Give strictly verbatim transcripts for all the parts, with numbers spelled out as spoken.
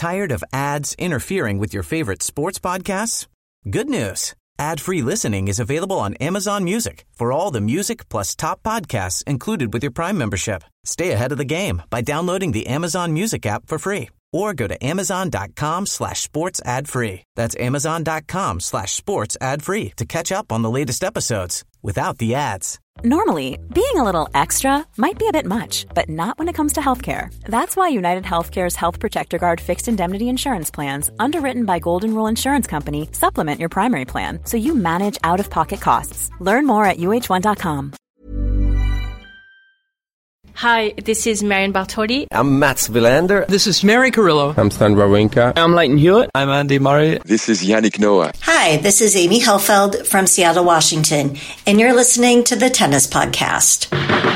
Tired of ads interfering with your favorite sports podcasts? Good news. Ad-free listening is available on Amazon Music for all the music plus top podcasts included with your Prime membership. Stay ahead of the game by downloading the Amazon Music app for free or go to amazon.com slash sports ad free. That's amazon.com slash sports ad free to catch up on the latest episodes without the ads. Normally, being a little extra might be a bit much, but not when it comes to healthcare. That's why United Healthcare's Health Protector Guard fixed indemnity insurance plans, underwritten by Golden Rule Insurance Company, supplement your primary plan so you manage out-of-pocket costs. Learn more at U H one dot com. Hi, this is Marion Bartoli. I'm Mats Wilander. This is Mary Carrillo. I'm Stan Wawrinka. I'm Leighton Hewitt. I'm Andy Murray. This is Yannick Noah. Hi, this is Amy Helfeld from Seattle, Washington, and you're listening to the Tennis Podcast.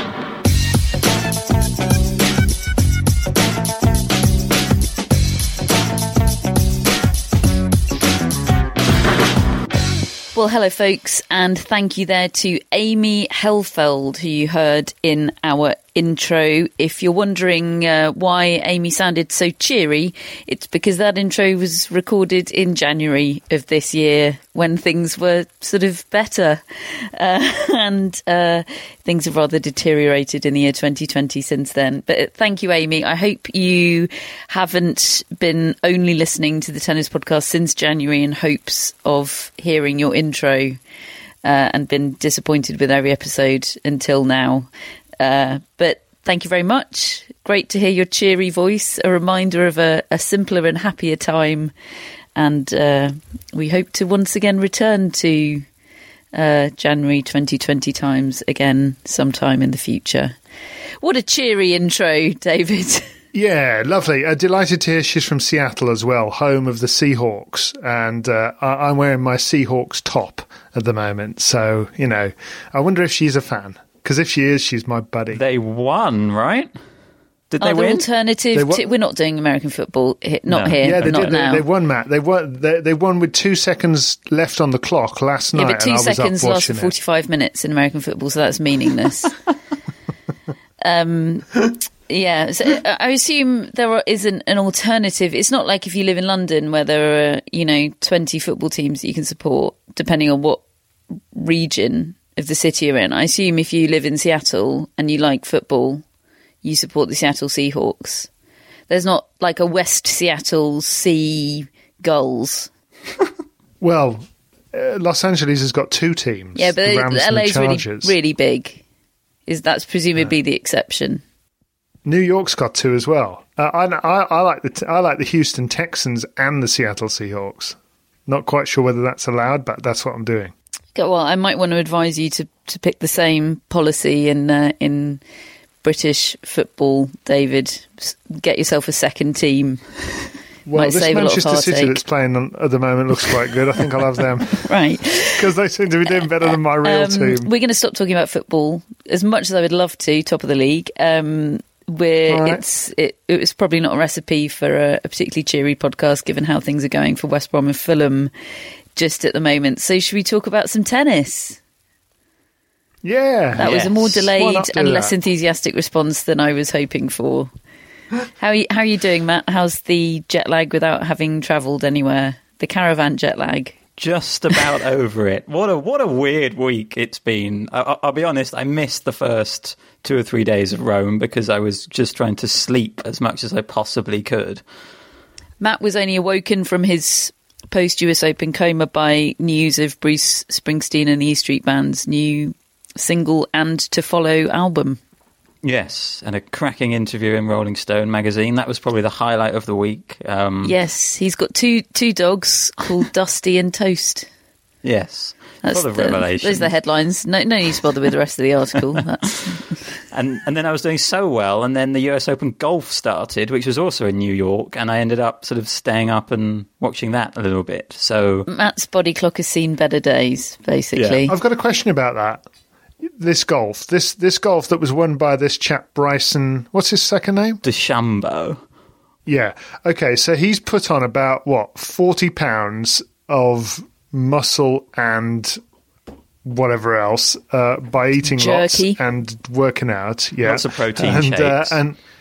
Well, hello, folks, and thank you there to Amy Helfeld, who you heard in our intro. If you're wondering uh, why Amy sounded so cheery, it's because that intro was recorded in January of this year when things were sort of better. Uh, and uh, things have rather deteriorated in the year twenty twenty since then. But thank you, Amy. I hope you haven't been only listening to the Tennis Podcast since January in hopes of hearing your intro uh, and been disappointed with every episode until now. Uh, but thank you very much. Great to hear your cheery voice, a reminder of a, a simpler and happier time. And uh, we hope to once again return to uh, January twenty twenty times again sometime in the future. What a cheery intro, David. Yeah, lovely. Uh, delighted to hear she's from Seattle as well, home of the Seahawks. And uh, I- I'm wearing my Seahawks top at the moment. So, you know, I wonder if she's a fan. Because if she is, she's my buddy. They won, right? Did they Other win? alternative, They won- to, we're not doing American football, not No. here, Yeah, they not did. now. They, they won, Matt. They won. They, they won with two seconds left on the clock last yeah, night. but two and I was seconds up lasts watching it. forty-five minutes in American football, so that's meaningless. um, yeah, so I assume there are, isn't an alternative. It's not like if you live in London where there are, you know, twenty football teams that you can support, depending on what region of the city you're in. I assume if you live in Seattle and you like football, you support the Seattle Seahawks. There's not like a West Seattle Sea Gulls. Well, uh, Los Angeles has got two teams. Yeah, but the Rams and L the A's really, Chargers. really big. Is that's presumably the exception? New York's got two as well. Uh, I, I, I like the I like the Houston Texans and the Seattle Seahawks. Not quite sure whether that's allowed, but that's what I'm doing. Well, I might want to advise you to, to pick the same policy in uh, in British football, David. Get yourself a second team. Well, Might this save a lot of Manchester City heartache. that's playing on, at the moment looks quite good. I think I'll have them. Right. Because they seem to be doing better than my real Um, team. we're going to stop talking about football as much as I would love to. Top of the league. Um, we're All right. it's it, it was probably not a recipe for a, a particularly cheery podcast, given how things are going for West Brom and Fulham just at the moment. So, should we talk about some tennis? Yeah. That Yes. was a more Why delayed not do and that? less enthusiastic response than I was hoping for. How are you, how are you doing, Matt? How's the jet lag without having travelled anywhere? The caravan jet lag? Just about over it. What a what a weird week it's been. I, I'll be honest, I missed the first two or three days of Rome because I was just trying to sleep as much as I possibly could. Matt was only awoken from his post-U S Open coma by news of Bruce Springsteen and the E Street Band's new single and To Follow album. Yes, and a cracking interview in Rolling Stone magazine. That was probably the highlight of the week. Um, Yes, he's got two two dogs called Dusty and Toast. Yes, That's full of the, revelations. those are the headlines. No, no need to bother with the rest of the article. That's... And and then I was doing so well, and then the U S Open Golf started, which was also in New York, and I ended up sort of staying up and watching that a little bit. So Matt's body clock has seen better days, basically. I've got a question about that. This golf, this this golf that was won by this chap Bryson. What's his second name? DeChambeau. Yeah. Okay. So he's put on about what forty pounds of muscle and whatever else uh, by eating Jerky. lots and working out. Yeah. Lots of protein and, uh, shakes. and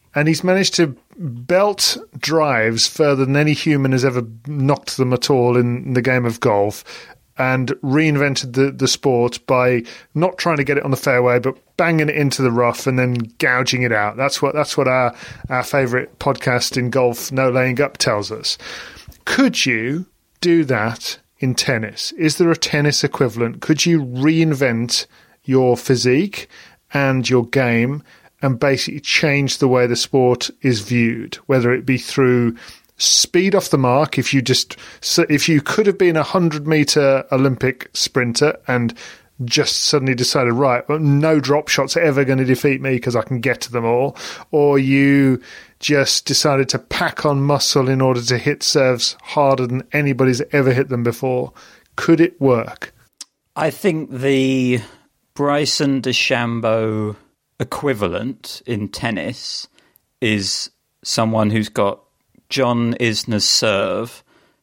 and he's managed to belt drives further than any human has ever knocked them at all in the game of golf, and reinvented the, the sport by not trying to get it on the fairway, but banging it into the rough and then gouging it out. That's what that's what our, our favourite podcast in golf, No Laying Up, tells us. Could you do that in tennis? Is there a tennis equivalent? Could you reinvent your physique and your game and basically change the way the sport is viewed, whether it be through speed off the mark? If you just, so if you could have been a hundred meter Olympic sprinter and just suddenly decided, right, well, no drop shots are ever going to defeat me because I can get to them all, or you just decided to pack on muscle in order to hit serves harder than anybody's ever hit them before, could it work? I think the Bryson DeChambeau equivalent in tennis is someone who's got John Isner's serve,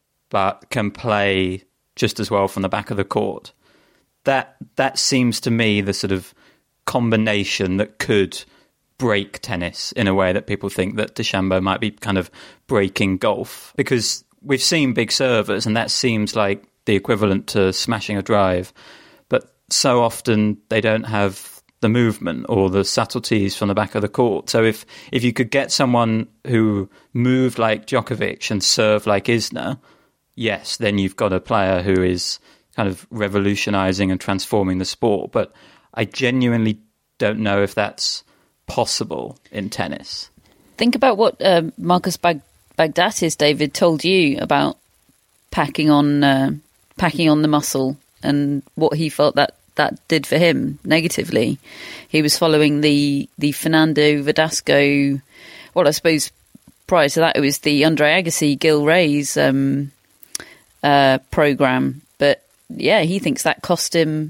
but can play just as well from the back of the court. That that seems to me the sort of combination that could break tennis in a way that people think that DeChambeau might be kind of breaking golf. Because we've seen big servers, and that seems like the equivalent to smashing a drive. But so often they don't have the movement or the subtleties from the back of the court. So if, if you could get someone who moved like Djokovic and served like Isner, yes, then you've got a player who is kind of revolutionising and transforming the sport. But I genuinely don't know if that's possible in tennis. Think about what uh, Marcus Bag- Baghdatis, David, told you about packing on uh, packing on the muscle and what he felt that that did for him negatively. He was following the the Fernando Verdasco, well, I suppose prior to that it was the Andre Agassi, Gil Ray's um, uh, program. But yeah, he thinks that cost him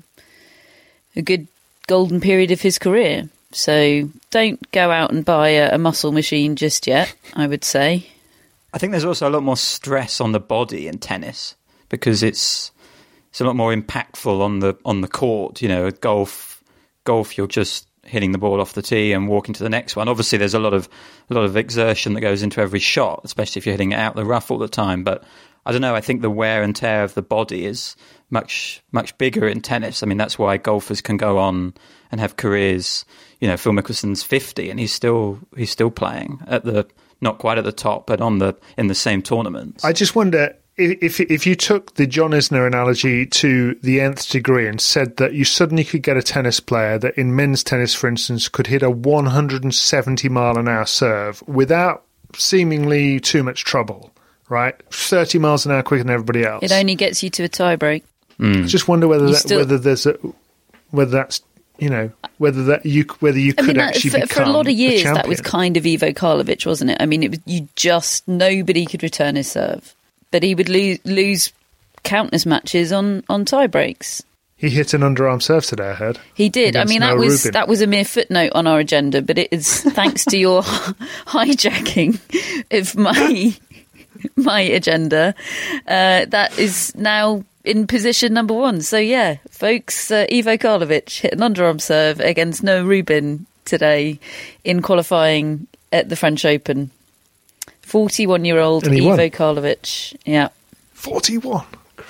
a good golden period of his career. So don't go out and buy a, a muscle machine just yet, I would say. I think there's also a lot more stress on the body in tennis because it's it's a lot more impactful on the on the court. You know, golf, golf, you're just hitting the ball off the tee and walking to the next one. Obviously, there's a lot of a lot of exertion that goes into every shot, especially if you're hitting it out the rough all the time. But I don't know. I think the wear and tear of the body is much much bigger in tennis. I mean, that's why golfers can go on and have careers. You know, Phil Mickelson's fifty and he's still he's still playing at the not quite at the top, but on the in the same tournaments. I just wonder if if you took the John Isner analogy to the nth degree and said that you suddenly could get a tennis player that in men's tennis, for instance, could hit a one hundred seventy mile an hour serve without seemingly too much trouble, right? thirty miles an hour quicker than everybody else. It only gets you to a tie break. Mm. I just wonder whether that, still... whether there's a whether that's you know whether that you whether you I could mean, that, actually for, become for a lot of years a champion. that was kind of Ivo Karlovic, wasn't it? I mean, it was you just nobody could return his serve, but he would lose lose countless matches on on tie breaks. He hit an underarm serve today, I heard. He did. I mean, that Noah was Rubin. that was a mere footnote on our agenda, but it is thanks to your hijacking of my my agenda uh, that is now in position number one. So yeah, folks, uh, Ivo Karlovic hit an underarm serve against Noah Rubin today in qualifying at the French Open. forty-one-year-old Ivo won. Karlovic. Yeah. forty-one?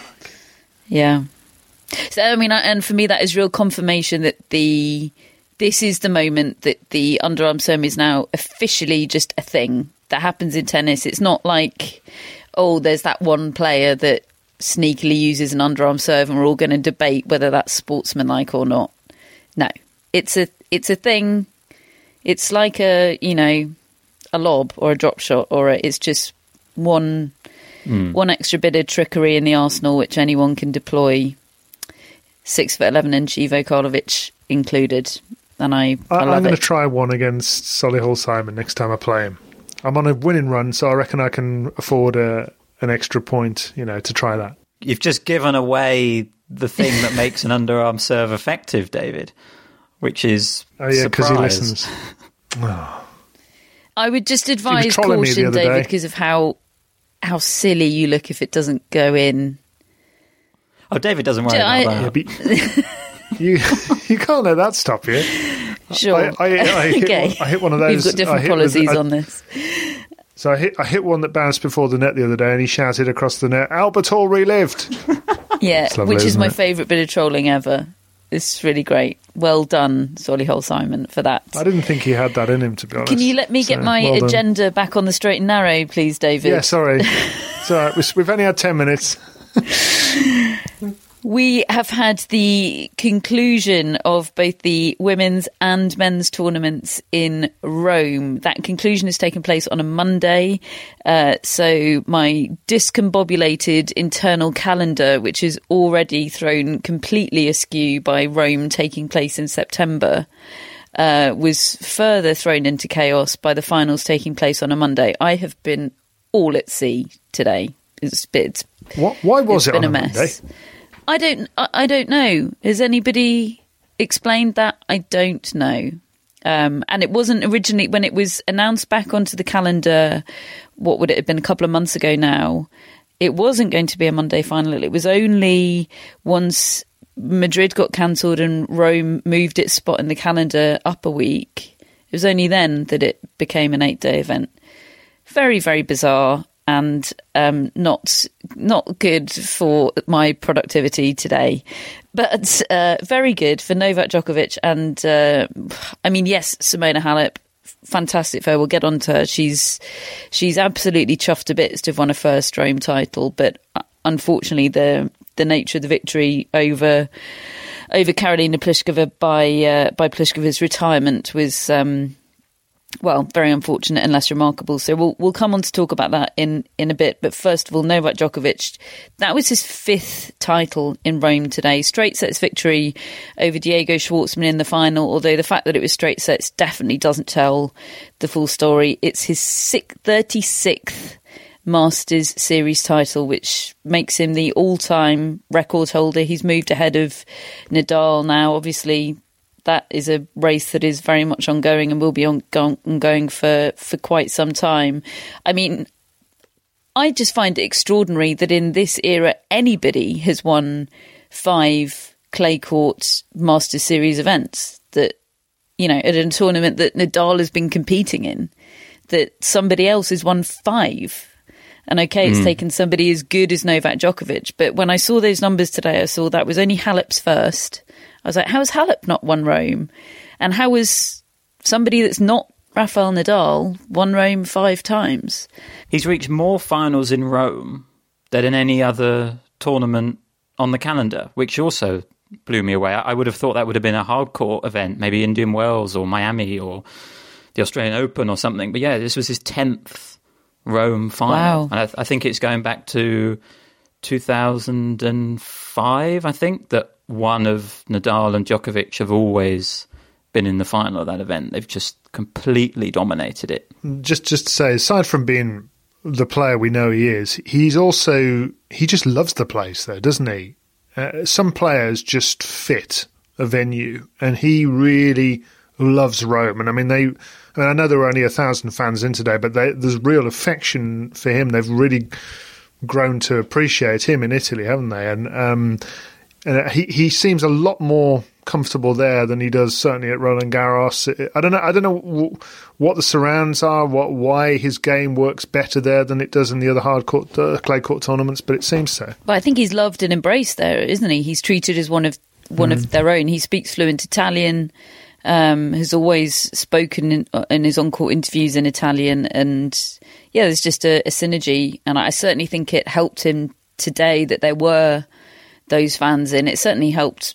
Yeah. So, I mean, and for me, that is real confirmation that the this is the moment that the underarm serve is now officially just a thing that happens in tennis. It's not like, oh, there's that one player that sneakily uses an underarm serve and we're all going to debate whether that's sportsmanlike or not. No, it's a it's a thing. It's like a, you know, a lob or a drop shot, or a, it's just one mm. one extra bit of trickery in the arsenal which anyone can deploy. Six foot eleven inch Ivo Karlovic included, and I, I, I love I'm going it. to try one against Solihull Simon next time I play him. I'm on a winning run, so I reckon I can afford a, an extra point, you know, to try that. You've just given away the thing that makes an underarm serve effective, David, which is oh yeah, because he surprise. listens. Oh. I would just advise trolling me the caution, other David, day. because of how how silly you look if it doesn't go in. Oh, David doesn't worry Do I- about that. Yeah, but you you can't let that stop you. Sure. I, I, I, hit, okay. one, I hit one of those. We've got different I hit, policies I, on this. So I hit, I hit one that bounced before the net the other day, and he shouted across the net, "Albert Hall relived." Yeah, lovely, which is my it? favourite bit of trolling ever. It's really great. Well done, Solihull Simon, for that. I didn't think he had that in him, to be honest. Can you let me get so, my well agenda back on the straight and narrow, please, David? Yeah, sorry. It's all right. We've only had ten minutes. We have had the conclusion of both the women's and men's tournaments in Rome. That conclusion has taken place on a Monday. Uh, so my discombobulated internal calendar, which is already thrown completely askew by Rome taking place in September, uh, was further thrown into chaos by the finals taking place on a Monday. I have been all at sea today. It's, it's, what, why was it's it been on a a mess. Monday? I don't. I don't know. Has anybody explained that? I don't know. Um, and it wasn't originally when it was announced back onto the calendar. What would it have been? A couple of months ago now. It wasn't going to be a Monday final. It was only once Madrid got cancelled and Rome moved its spot in the calendar up a week. It was only then that it became an eight-day event. Very, very bizarre. And um, not not good for my productivity today, but uh, very good for Novak Djokovic. And uh, I mean, yes, Simona Halep, fantastic for her. We'll get on to her. She's she's absolutely chuffed to bits to have won a first Rome title, but unfortunately, the the nature of the victory over over Karolina Pliskova by uh, by Pliskova's retirement was. Um, Well, very unfortunate and less remarkable. So we'll we'll come on to talk about that in, in a bit. But first of all, Novak Djokovic, that was his fifth title in Rome today. Straight sets victory over Diego Schwartzman in the final, although the fact that it was straight sets definitely doesn't tell the full story. It's his thirty-sixth Masters Series title, which makes him the all-time record holder. He's moved ahead of Nadal now, obviously. That is a race that is very much ongoing and will be ongoing for, for quite some time. I mean, I just find it extraordinary that in this era, anybody has won five clay court Masters Series events. That, you know, at a tournament that Nadal has been competing in, that somebody else has won five. And okay, it's mm. taken somebody as good as Novak Djokovic. But when I saw those numbers today, I saw that was only Halep's first. I was like, how has Halep not won Rome? And how has somebody that's not Rafael Nadal won Rome five times? He's reached more finals in Rome than in any other tournament on the calendar, which also blew me away. I would have thought that would have been a hardcore event, maybe Indian Wells or Miami or the Australian Open or something. But yeah, this was his tenth Rome final. Wow. And I, th- I think it's going back to two thousand five, I think, that one of Nadal and Djokovic have always been in the final of that event. They've just completely dominated it. Just just to say, aside from being the player we know he is, he's also, he just loves the place though, doesn't he? Uh, some players just fit a venue, and he really loves Rome. And I mean, they, I mean, I know there were only a thousand fans in today, but they, there's real affection for him. They've really grown to appreciate him in Italy, haven't they? And, um, And he, he seems a lot more comfortable there than he does certainly at Roland Garros. I don't know. I don't know what the surrounds are, what why his game works better there than it does in the other hard court, uh, clay court tournaments, but it seems so. But I think he's loved and embraced there, isn't he? He's treated as one of one mm. of their own. He speaks fluent Italian. Um, has always spoken in, in his on-court interviews in Italian, and yeah, there's just a, a synergy. And I certainly think it helped him today that there were those fans in. It certainly helped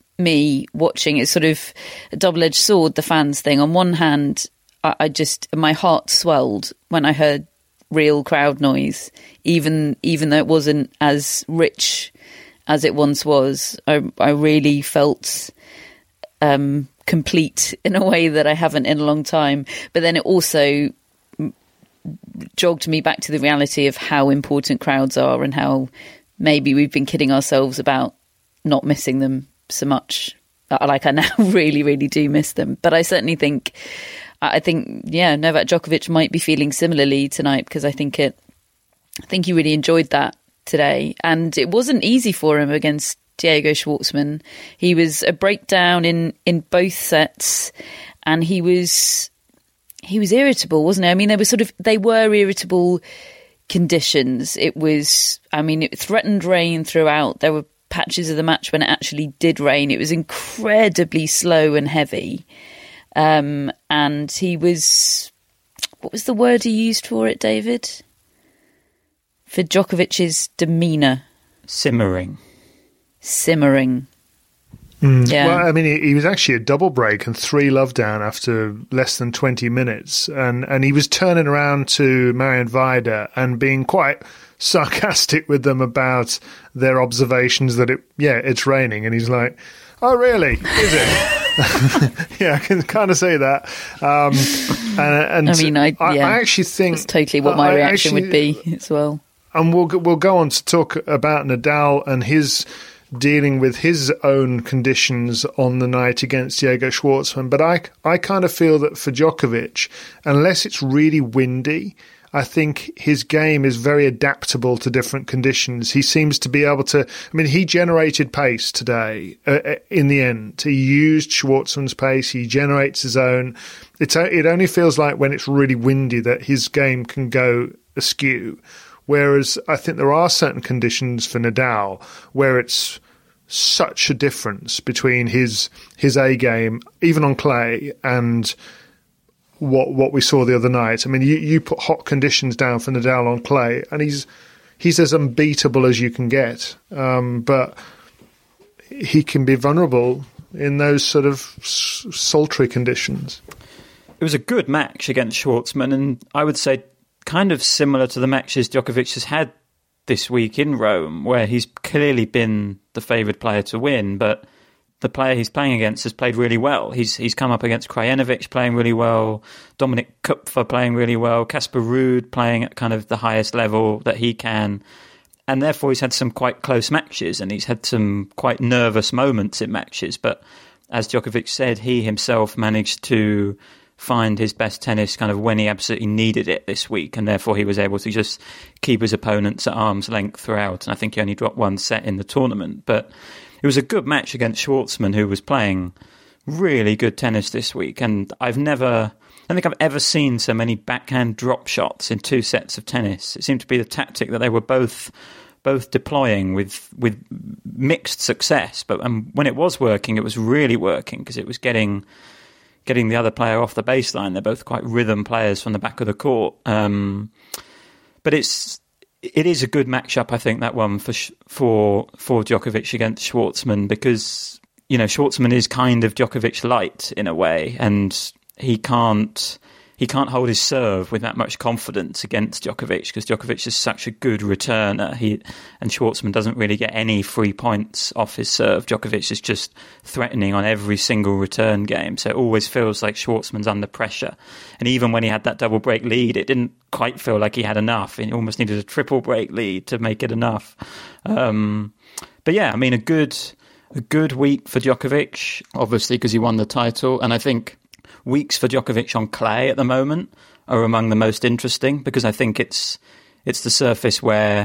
me watching. It's sort of a double-edged sword, the fans thing. On one hand, I, I just, my heart swelled when I heard real crowd noise, even even though it wasn't as rich as it once was. I, I really felt um, complete in a way that I haven't in a long time. But then it also jogged me back to the reality of how important crowds are and how maybe we've been kidding ourselves about not missing them so much. Like, I now really, really do miss them. But I certainly think, I think, yeah, Novak Djokovic might be feeling similarly tonight, because I think it, I think he really enjoyed that today. And it wasn't easy for him against Diego Schwartzman. He was a breakdown in, in both sets, and he was he was irritable, wasn't he? I mean, they were sort of they were irritable conditions. It was, I mean, it threatened rain throughout. There were patches of the match when it actually did rain. It was incredibly slow and heavy, um, and he was. What was the word he used for it, David? For Djokovic's demeanour. Simmering. Simmering. Mm. Yeah. Well, I mean, he, he was actually a double break and three love down after less than twenty minutes. And, and he was turning around to Marian Vida and being quite sarcastic with them about their observations that, it yeah, it's raining. And he's like, oh, really? Is it? Yeah, I can kind of say that. Um, and, and I mean, I, yeah, I, I actually think that's totally what my I reaction actually, would be as well. And we'll we'll go on to talk about Nadal and his dealing with his own conditions on the night against Diego Schwartzman. But I I kind of feel that for Djokovic, unless it's really windy, I think his game is very adaptable to different conditions. He seems to be able to... I mean, he generated pace today uh, in the end. He used Schwartzman's pace. He generates his own. It's, it only feels like when it's really windy that his game can go askew. Whereas I think there are certain conditions for Nadal where it's such a difference between his his A game, even on clay, and... What what we saw the other night. I mean, you, you put hot conditions down for Nadal on clay, and he's he's as unbeatable as you can get. Um, but he can be vulnerable in those sort of s- sultry conditions. It was a good match against Schwartzman, and I would say kind of similar to the matches Djokovic has had this week in Rome, where he's clearly been the favoured player to win, but the player he's playing against has played really well. He's he's come up against Krajinovic playing really well, Dominic Kupfer playing really well, Casper Ruud playing at kind of the highest level that he can. And therefore he's had some quite close matches and he's had some quite nervous moments in matches. But as Djokovic said, he himself managed to find his best tennis kind of when he absolutely needed it this week. And therefore he was able to just keep his opponents at arm's length throughout. And I think he only dropped one set in the tournament. But it was a good match against Schwartzman, who was playing really good tennis this week. And I've never, I don't think I've ever seen so many backhand drop shots in two sets of tennis. It seemed to be the tactic that they were both both deploying with with mixed success. But um, when it was working, it was really working because it was getting getting the other player off the baseline. They're both quite rhythm players from the back of the court. Um, but it's It is a good matchup, I think, that one for for for Djokovic against Schwartzman, because, you know, Schwartzman is kind of Djokovic light in a way, and he can't he can't hold his serve with that much confidence against Djokovic because Djokovic is such a good returner. He and Schwartzman doesn't really get any free points off his serve. Djokovic is just threatening on every single return game, so it always feels like Schwartzman's under pressure. And even when he had that double break lead, it didn't quite feel like he had enough. He almost needed a triple break lead to make it enough. Um, but yeah, I mean, a good a good week for Djokovic, obviously, because he won the title. And I think weeks for Djokovic on clay at the moment are among the most interesting, because I think it's it's the surface where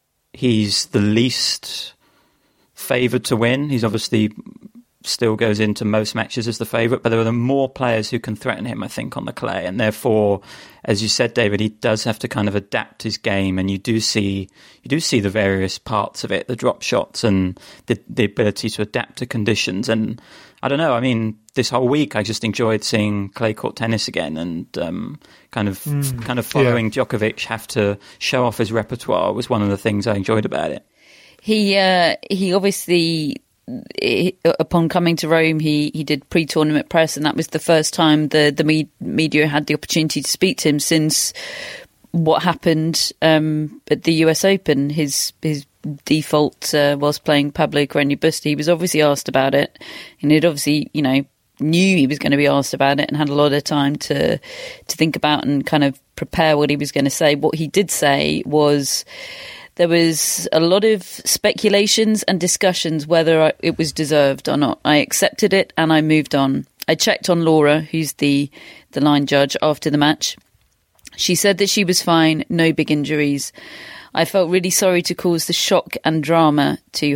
he's the least favoured to win. He's obviously still goes into most matches as the favourite, but there are more players who can threaten him, I think, on the clay. And therefore, as you said, David, he does have to kind of adapt his game, and you do see you do see the various parts of it, the drop shots and the, the ability to adapt to conditions. And I don't know, I mean, this whole week I just enjoyed seeing clay court tennis again, and um, kind of mm, kind of following yeah. Djokovic have to show off his repertoire was one of the things I enjoyed about it. He uh, he obviously, He, upon coming to Rome, he, he did pre-tournament press, and that was the first time the, the me- media had the opportunity to speak to him since what happened um, at the U S Open. His his default uh, was playing Pablo Carreño Busta. He was obviously asked about it, and he'd obviously, you know, knew he was going to be asked about it and had a lot of time to to think about and kind of prepare what he was going to say. What he did say was, there was a lot of speculations and discussions whether it was deserved or not. I accepted it and I moved on. I checked on Laura, who's the, the line judge, after the match. She said that she was fine, no big injuries. I felt really sorry to cause the shock and drama to her.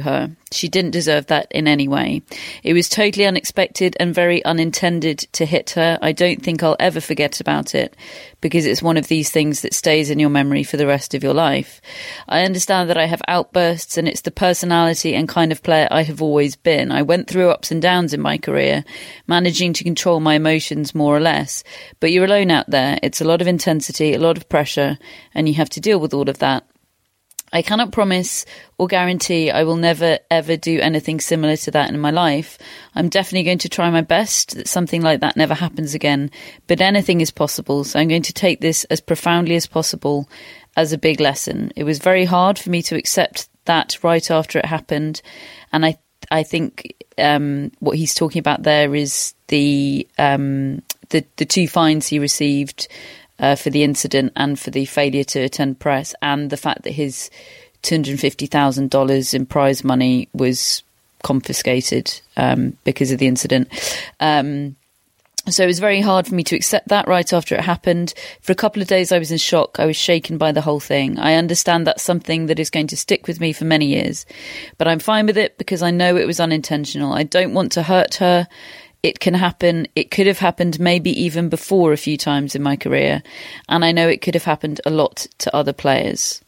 She didn't deserve that in any way. It was totally unexpected and very unintended to hit her. I don't think I'll ever forget about it because it's one of these things that stays in your memory for the rest of your life. I understand that I have outbursts and it's the personality and kind of player I have always been. I went through ups and downs in my career, managing to control my emotions more or less. But you're alone out there. It's a lot of intensity, a lot of pressure, and you have to deal with all of that. I cannot promise or guarantee I will never, ever do anything similar to that in my life. I'm definitely going to try my best that something like that never happens again, but anything is possible, so I'm going to take this as profoundly as possible as a big lesson. It was very hard for me to accept that right after it happened, and I I think um, what he's talking about there is the um, the, the two fines he received Uh, for the incident and for the failure to attend press, and the fact that his two hundred fifty thousand dollars in prize money was confiscated um, because of the incident. Um, so it was very hard for me to accept that right after it happened. For a couple of days I was in shock. I was shaken by the whole thing. I understand that's something that is going to stick with me for many years, but I'm fine with it because I know it was unintentional. I don't want to hurt her. It can happen. It could have happened maybe even before a few times in my career. And I know it could have happened a lot to other players.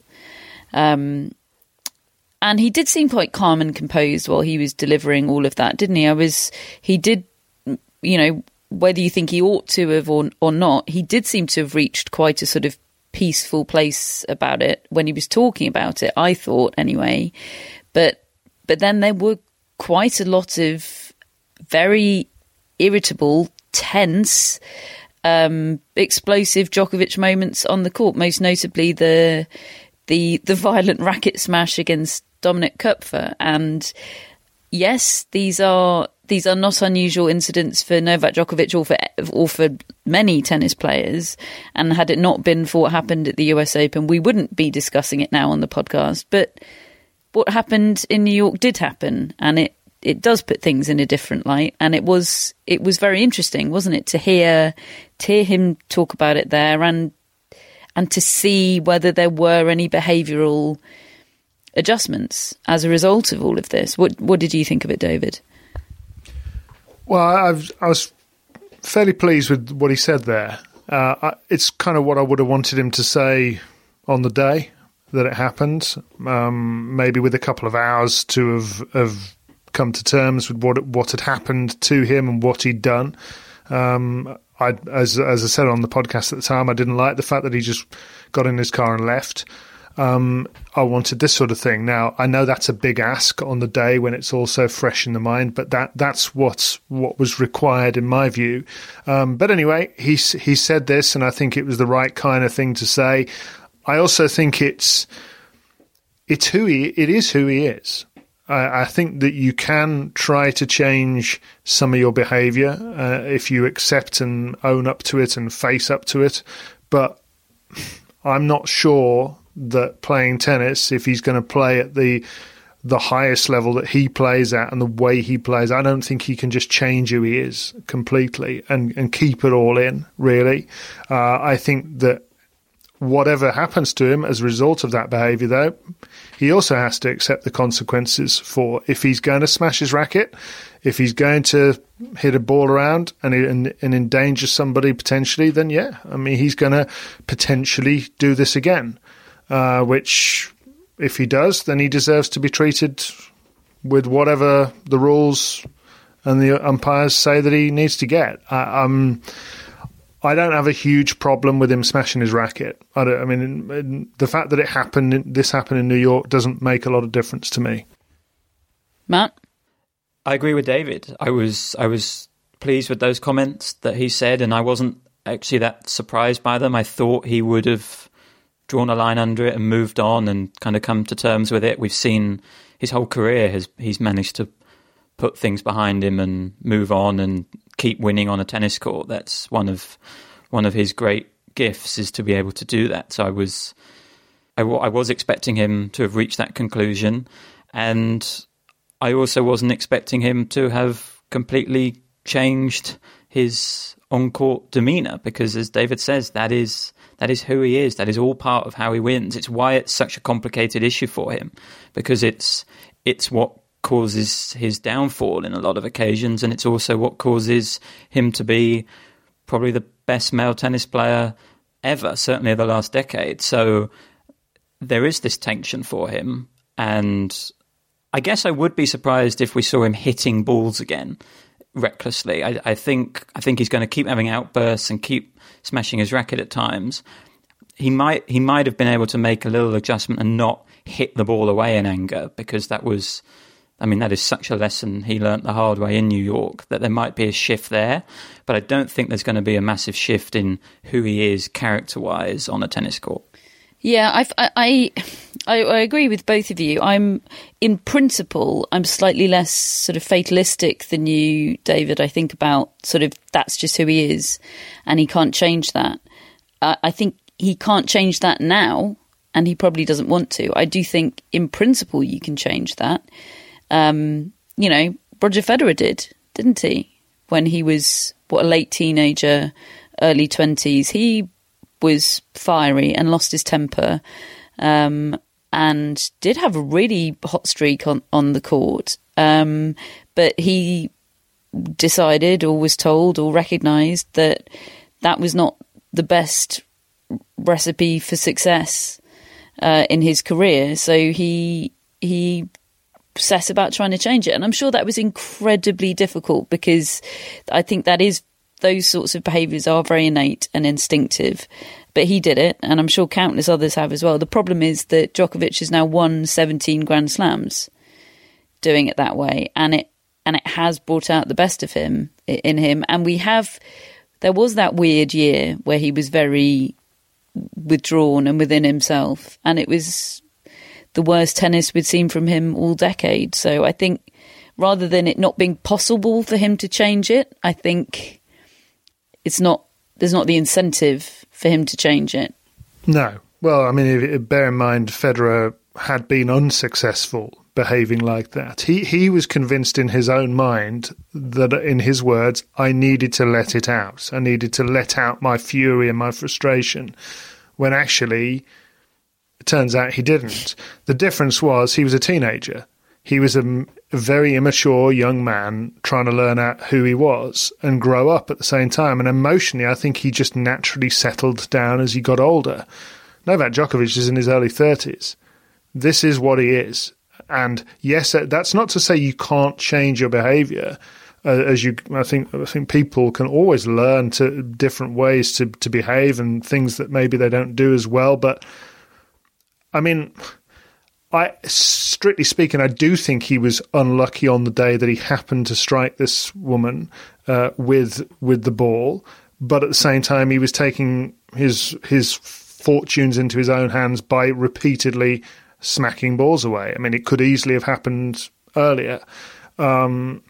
Um, and he did seem quite calm and composed while he was delivering all of that, didn't he? I was, he did, you know, whether you think he ought to have or, or not, he did seem to have reached quite a sort of peaceful place about it when he was talking about it, I thought anyway. But, but then there were quite a lot of very irritable, tense, um, explosive Djokovic moments on the court, most notably the the the violent racket smash against Dominik Koepfer. And yes, these are these are not unusual incidents for Novak Djokovic or for or for many tennis players. And had it not been for what happened at the U S Open, we wouldn't be discussing it now on the podcast. But what happened in New York did happen, and it it does put things in a different light, and it was it was very interesting, wasn't it, to hear to hear him talk about it there, and and to see whether there were any behavioural adjustments as a result of all of this. What what did you think of it, David? Well, I've, I was fairly pleased with what he said there. Uh, I, it's kind of what I would have wanted him to say on the day that it happened, um, maybe with a couple of hours to have, have come to terms with what what had happened to him and what he'd done. Um, I, as as I said on the podcast at the time, I didn't like the fact that he just got in his car and left. Um, I wanted this sort of thing. Now, I know that's a big ask on the day when it's all so fresh in the mind, but that that's what's what was required in my view. Um, but anyway, he he said this, and I think it was the right kind of thing to say. I also think it's it's who he it is who he is. I, I think that you can try to change some of your behaviour uh, if you accept and own up to it and face up to it, but I'm not sure that playing tennis, if he's going to play at the the highest level that he plays at and the way he plays, I don't think he can just change who he is completely and, and keep it all in, really. Uh, I think that whatever happens to him as a result of that behaviour, though, he also has to accept the consequences for if he's going to smash his racket, if he's going to hit a ball around and, and, and endanger somebody potentially, then yeah, I mean, he's going to potentially do this again. Uh, which, if he does, then he deserves to be treated with whatever the rules and the umpires say that he needs to get. I, um, I don't have a huge problem with him smashing his racket. I, don't, I mean, in, in the fact that it happened, this happened in New York, doesn't make a lot of difference to me. Matt? I agree with David. I was I was pleased with those comments that he said, and I wasn't actually that surprised by them. I thought he would have drawn a line under it and moved on and kind of come to terms with it. We've seen his whole career has he's managed to put things behind him and move on and keep winning on a tennis court. That's one of one of his great gifts, is to be able to do that. So I was I, w- I was expecting him to have reached that conclusion, and I also wasn't expecting him to have completely changed his on-court demeanour, because, as David says, that is that is who he is. That is all part of how he wins. It's why it's such a complicated issue for him, because it's it's what causes his downfall in a lot of occasions, and it's also what causes him to be probably the best male tennis player ever, certainly of the last decade. So there is this tension for him, and I guess I would be surprised if we saw him hitting balls again recklessly. I, I think I think he's going to keep having outbursts and keep smashing his racket at times. He might he might have been able to make a little adjustment and not hit the ball away in anger, because that was, I mean, that is such a lesson he learnt the hard way in New York, that there might be a shift there. But I don't think there's going to be a massive shift in who he is character-wise on a tennis court. Yeah, I've, I, I I agree with both of you. I'm, in principle, I'm slightly less sort of fatalistic than you, David. I think about sort of that's just who he is, and he can't change that. Uh, I think he can't change that now, and he probably doesn't want to. I do think, in principle, you can change that. Um, you know, Roger Federer did, didn't he? When he was, what, a late teenager, early twenties, he was fiery and lost his temper, um, and did have a really hot streak on, on the court. Um, but he decided, or was told, or recognised that that was not the best recipe for success uh, in his career. So he he set about trying to change it. And I'm sure that was incredibly difficult, because I think that is, those sorts of behaviours are very innate and instinctive. But he did it, and I'm sure countless others have as well. The problem is that Djokovic has now won seventeen Grand Slams doing it that way, and it and it has brought out the best of him in him. And we have, there was that weird year where he was very withdrawn and within himself, and it was the worst tennis we'd seen from him all decade. So I think, rather than it not being possible for him to change it, I think it's not, there's not the incentive for him to change it. No. Well, I mean, if, bear in mind, Federer had been unsuccessful behaving like that. He he was convinced in his own mind that, in his words, I needed to let it out. I needed to let out my fury and my frustration, when actually it turns out he didn't. The difference was he was a teenager. He was a, a very immature young man trying to learn out who he was and grow up at the same time. And emotionally, I think he just naturally settled down as he got older. Novak Djokovic is in his early thirties. This is what he is. And yes, that's not to say you can't change your behaviour. Uh, as you, I think, I think people can always learn to different ways to, to behave and things that maybe they don't do as well. But I mean, I strictly speaking, I do think he was unlucky on the day that he happened to strike this woman uh, with with the ball. But at the same time, he was taking his his fortunes into his own hands by repeatedly smacking balls away. I mean, it could easily have happened earlier. Um,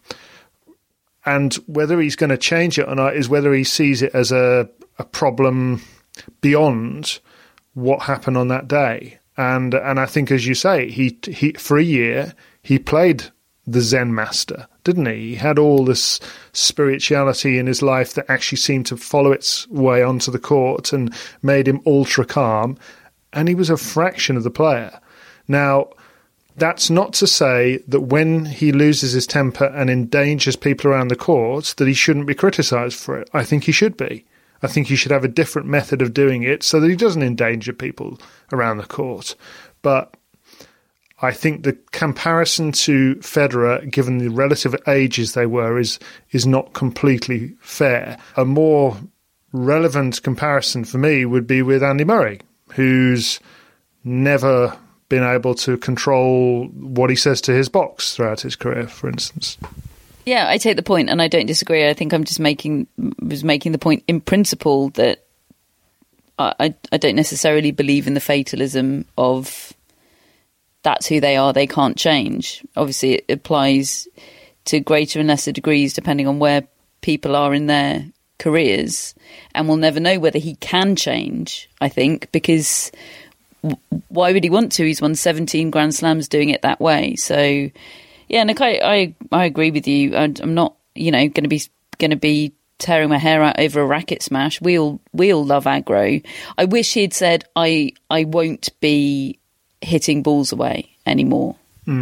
and whether he's going to change it or not is whether he sees it as a, a problem beyond what happened on that day. And and I think, as you say, he he for a year he played the Zen master, didn't he? He had all this spirituality in his life that actually seemed to follow its way onto the court and made him ultra calm. And he was a fraction of the player. Now, that's not to say that when he loses his temper and endangers people around the court, that he shouldn't be criticised for it. I think he should be. I think he should have a different method of doing it so that he doesn't endanger people around the court. But I think the comparison to Federer, given the relative ages they were, is is not completely fair. A more relevant comparison for me would be with Andy Murray, who's never been able to control what he says to his box throughout his career, for instance. Yeah, I take the point, and I don't disagree. I think I'm just making was making the point in principle that I I don't necessarily believe in the fatalism of that's who they are, they can't change. Obviously, it applies to greater and lesser degrees depending on where people are in their careers, and we'll never know whether he can change, I think, because why would he want to? He's won seventeen Grand Slams doing it that way. So, yeah, Nick, I, I, I agree with you. I'm not, you know, going to be going to be tearing my hair out over a racket smash. We all we all love aggro. I wish he'd said, I I won't be hitting balls away anymore. Mm.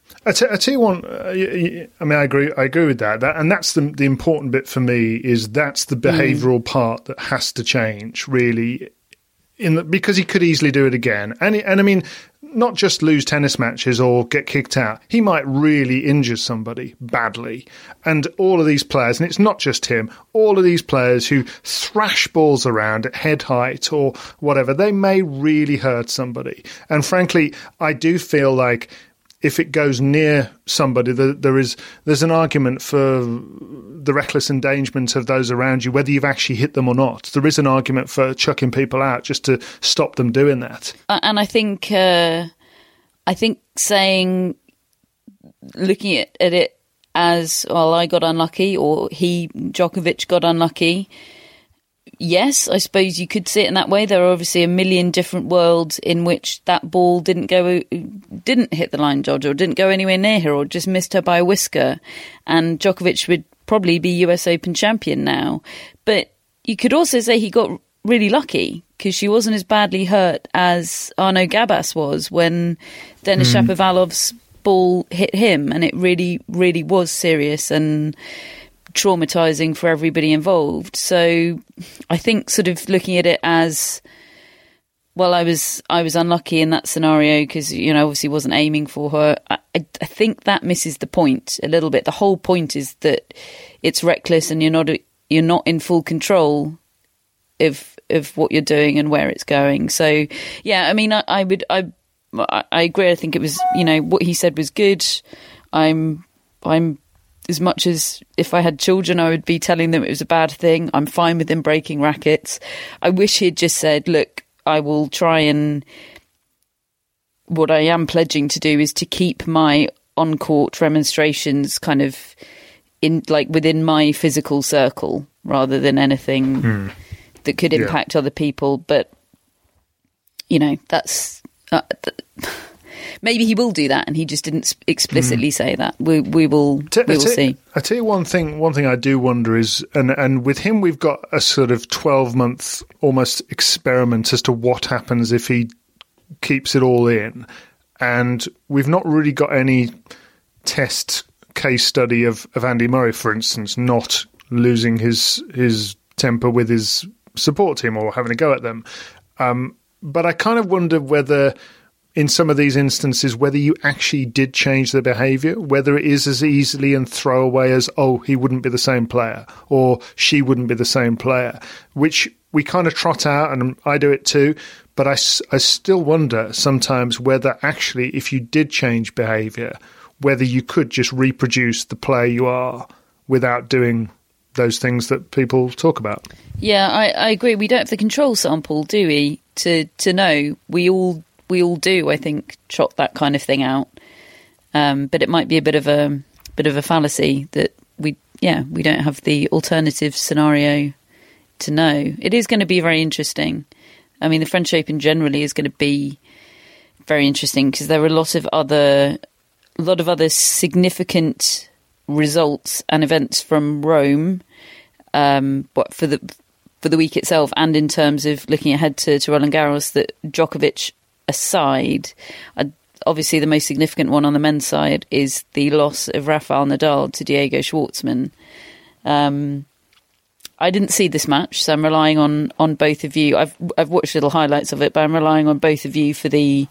I, t- I tell you one. Uh, I mean, I agree. I agree with that. that and that's the the important bit for me. Is that's the behavioural mm. part that has to change, really, in the, because he could easily do it again. And and I mean, not just lose tennis matches or get kicked out. He might really injure somebody badly. And all of these players, and it's not just him, all of these players who thrash balls around at head height or whatever, they may really hurt somebody. And frankly, I do feel like if it goes near somebody, there, there is there's an argument for the reckless endangerment of those around you, whether you've actually hit them or not. There is an argument for chucking people out just to stop them doing that. And I think, uh, I think saying, looking at, at it as, well, I got unlucky, or he, Djokovic, got unlucky. Yes, I suppose you could see it in that way. There are obviously a million different worlds in which that ball didn't go, didn't hit the line judge, or didn't go anywhere near her, or just missed her by a whisker. And Djokovic would probably be U S Open champion now. But you could also say he got really lucky, because she wasn't as badly hurt as Arnaud Gabas was when Denis mm. Shapovalov's ball hit him, and it really, really was serious and traumatizing for everybody involved. So I think sort of looking at it as, well, I was I was unlucky in that scenario because, you know, obviously wasn't aiming for her. I, I think that misses the point a little bit. The whole point is that it's reckless and you're not you're not in full control of of what you're doing and where it's going. So yeah, I mean, I, I would I I agree. I think it was, you know, what he said was good. I'm I'm. As much as if I had children, I would be telling them it was a bad thing. I'm fine with them breaking rackets. I wish he'd just said, look, I will try and... What I am pledging to do is to keep my on-court remonstrations kind of in, like, within my physical circle rather than anything hmm. that could impact yeah. other people. But, you know, that's... Uh, th- Maybe he will do that, and he just didn't explicitly mm. say that. We we will T- we will t- see. I tell you one thing. One thing I do wonder is, and and with him, we've got a sort of twelve month almost experiment as to what happens if he keeps it all in, and we've not really got any test case study of, of Andy Murray, for instance, not losing his his temper with his support team or having a go at them. Um, but I kind of wonder whether, in some of these instances, whether you actually did change their behaviour, whether it is as easily and throwaway as, oh, he wouldn't be the same player, or she wouldn't be the same player, which we kind of trot out, and I do it too, but I, I still wonder sometimes whether actually, if you did change behaviour, whether you could just reproduce the player you are without doing those things that people talk about. Yeah, I, I agree. We don't have the control sample, do we, to, to know. We all... We all do, I think, trot that kind of thing out. Um, but it might be a bit of a bit of a fallacy that we, yeah, we don't have the alternative scenario to know. It is going to be very interesting. I mean, the French Open generally is going to be very interesting because there are a lot of other, a lot of other significant results and events from Rome. Um, but for the for the week itself, and in terms of looking ahead to, to Roland Garros, that Djokovic aside, uh, obviously the most significant one on the men's side is the loss of Rafael Nadal to Diego Schwartzman. Um, I didn't see this match, so I'm relying on, on both of you. I've I've watched little highlights of it, but I'm relying on both of you for the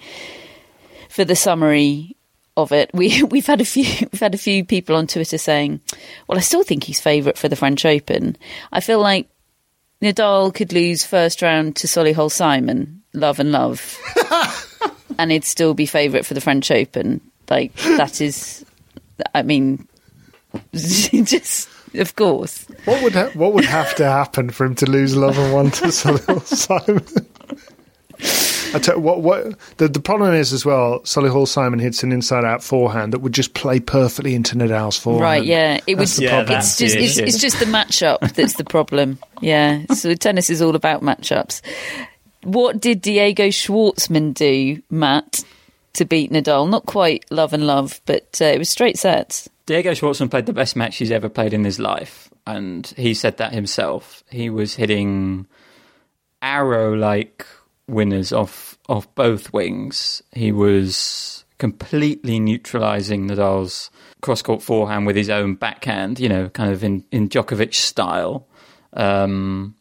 for the summary of it. We we've had a few we've had a few people on Twitter saying, "Well, I still think he's favourite for the French Open." I feel like Nadal could lose first round to Solihull Simon. Love and love, and he'd still be favourite for the French Open. Like, that is, I mean, just of course. What would ha- what would have to happen for him to lose love and one to Solihull Simon? I tell you, what what the the problem is as well. Solihull Simon hits an inside out forehand that would just play perfectly into Nadal's forehand. Right? Yeah, it that's would. The yeah, it's just it's, it's just the matchup that's the problem. Yeah, so tennis is all about matchups. What did Diego Schwartzman do, Matt, to beat Nadal? Not quite love and love, but uh, it was straight sets. Diego Schwartzman played the best match he's ever played in his life, and he said that himself. He was hitting arrow-like winners off off both wings. He was completely neutralising Nadal's cross-court forehand with his own backhand, you know, kind of in, in Djokovic style. Um,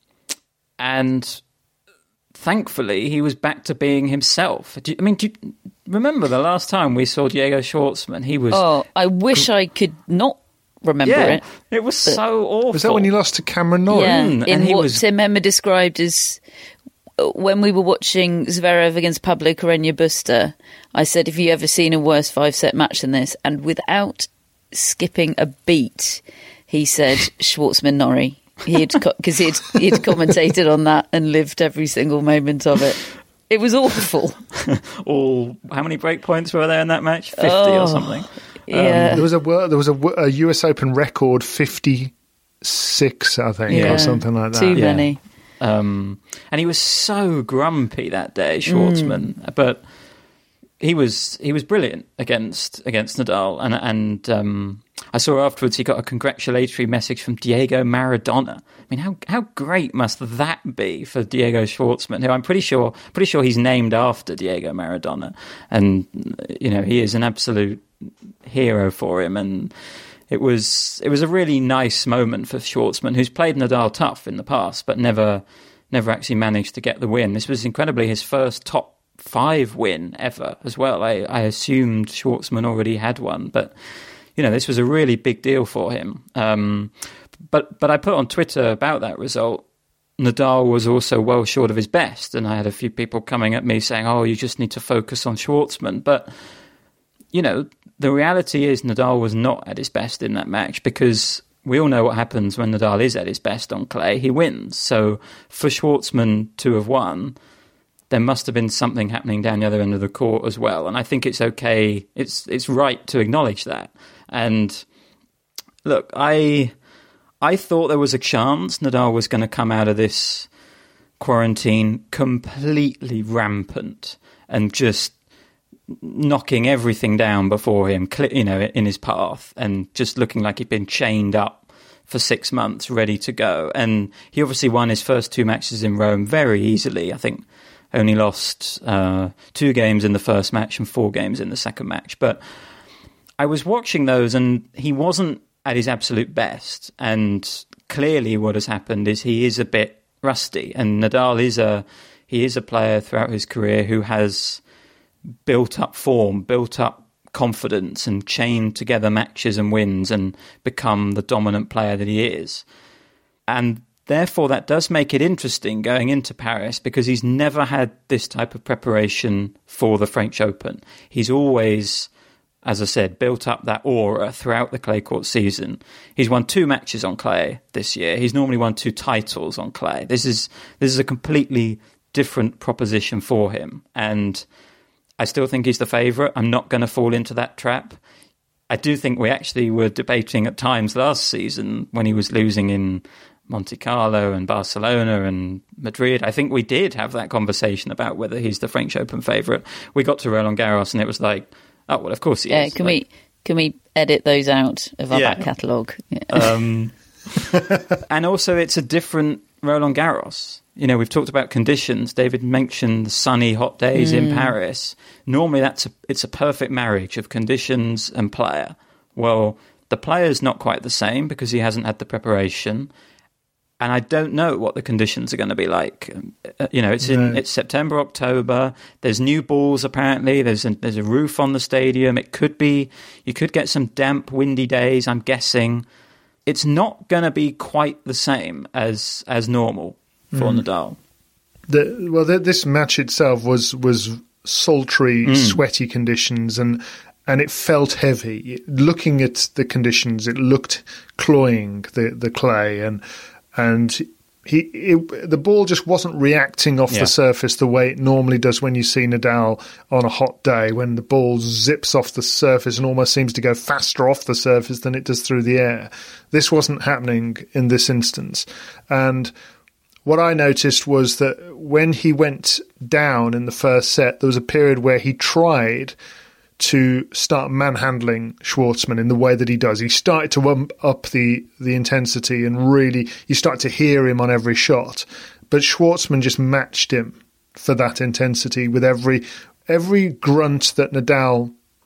and thankfully, he was back to being himself. Do you, I mean, do you remember the last time we saw Diego Schwartzman? He was... Oh, I wish I could not remember yeah, it. It was so awful. Was that when he lost to Cameron Norrie? Yeah, Mm, in and he what was- Tim Emma described as... When we were watching Zverev against Pablo Carreño Busta, I said, have you ever seen a worse five-set match than this? And without skipping a beat, he said Schwartzman Norrie. He'd because co- he'd he'd commentated on that and lived every single moment of it. It was awful. All how many break points were there in that match? Fifty Oh, or something. Yeah, There was a wor- there was a, wo- a U S Open record fifty-six, I think, Yeah. or something like that. too Yeah. many. Um, and he was so grumpy that day, Schwartzman. Mm. But he was he was brilliant against against Nadal. And and um, I saw afterwards he got a congratulatory message from Diego Maradona. I mean, how how great must that be for Diego Schwartzman, who I'm pretty sure pretty sure he's named after Diego Maradona, and you know he is an absolute hero for him. And it was it was a really nice moment for Schwartzman, who's played Nadal tough in the past, but never never actually managed to get the win. This was incredibly his first top five win ever as well. I, I assumed Schwartzman already had one, but you know this was a really big deal for him. Um, but but I put on Twitter about that result. Nadal was also well short of his best, and I had a few people coming at me saying, "Oh, you just need to focus on Schwartzman." But you know, the reality is Nadal was not at his best in that match, because we all know what happens when Nadal is at his best on clay. He wins. So for Schwartzman to have won, there must have been something happening down the other end of the court as well. And I think it's okay. It's it's right to acknowledge that. And look, I I thought there was a chance Nadal was going to come out of this quarantine completely rampant and just knocking everything down before him, you know, in his path, and just looking like he'd been chained up for six months, ready to go. And he obviously won his first two matches in Rome very easily. I think only lost uh, two games in the first match and four games in the second match. But I was watching those, and he wasn't at his absolute best. And clearly, what has happened is he is a bit rusty. And Nadal is a he is a player throughout his career who has built up form, built up confidence, and chained together matches and wins and become the dominant player that he is. And therefore that does make it interesting going into Paris, because he's never had this type of preparation for the French Open. He's always, as I said, built up that aura throughout the clay court season. He's won two matches on clay this year. He's normally won two titles on clay. This is this is a completely different proposition for him. And I still think he's the favourite. I'm not going to fall into that trap. I do think we actually were debating at times last season when he was losing in Monte Carlo and Barcelona and Madrid. I think we did have that conversation about whether he's the French Open favourite. We got to Roland Garros and it was like, oh, well, of course he Yeah, is. can like, we can we edit those out of our Yeah. back catalogue? Yeah. Um, and also, it's a different Roland Garros. You know, we've talked about conditions. David mentioned the sunny, hot days mm. in Paris. Normally, that's a, it's a perfect marriage of conditions and player. Well, the player's not quite the same because he hasn't had the preparation. And I don't know what the conditions are going to be like. Uh, you know, it's in no. it's September, October. There's new balls apparently. There's a, there's a roof on the stadium. It could be you could get some damp, windy days. I'm guessing it's not going to be quite the same as as normal for mm. Nadal. The, well, the, this match itself was was sultry, mm. sweaty conditions, and and it felt heavy. Looking at the conditions, it looked cloying, the the clay, and. And he, it, the ball just wasn't reacting off yeah. the surface the way it normally does when you see Nadal on a hot day, when the ball zips off the surface and almost seems to go faster off the surface than it does through the air. This wasn't happening in this instance. And what I noticed was that when he went down in the first set, there was a period where he tried to start manhandling Schwartzman in the way that he does. He started to um, up the, the intensity, and really you start to hear him on every shot. But Schwartzman just matched him for that intensity with every every grunt that Nadal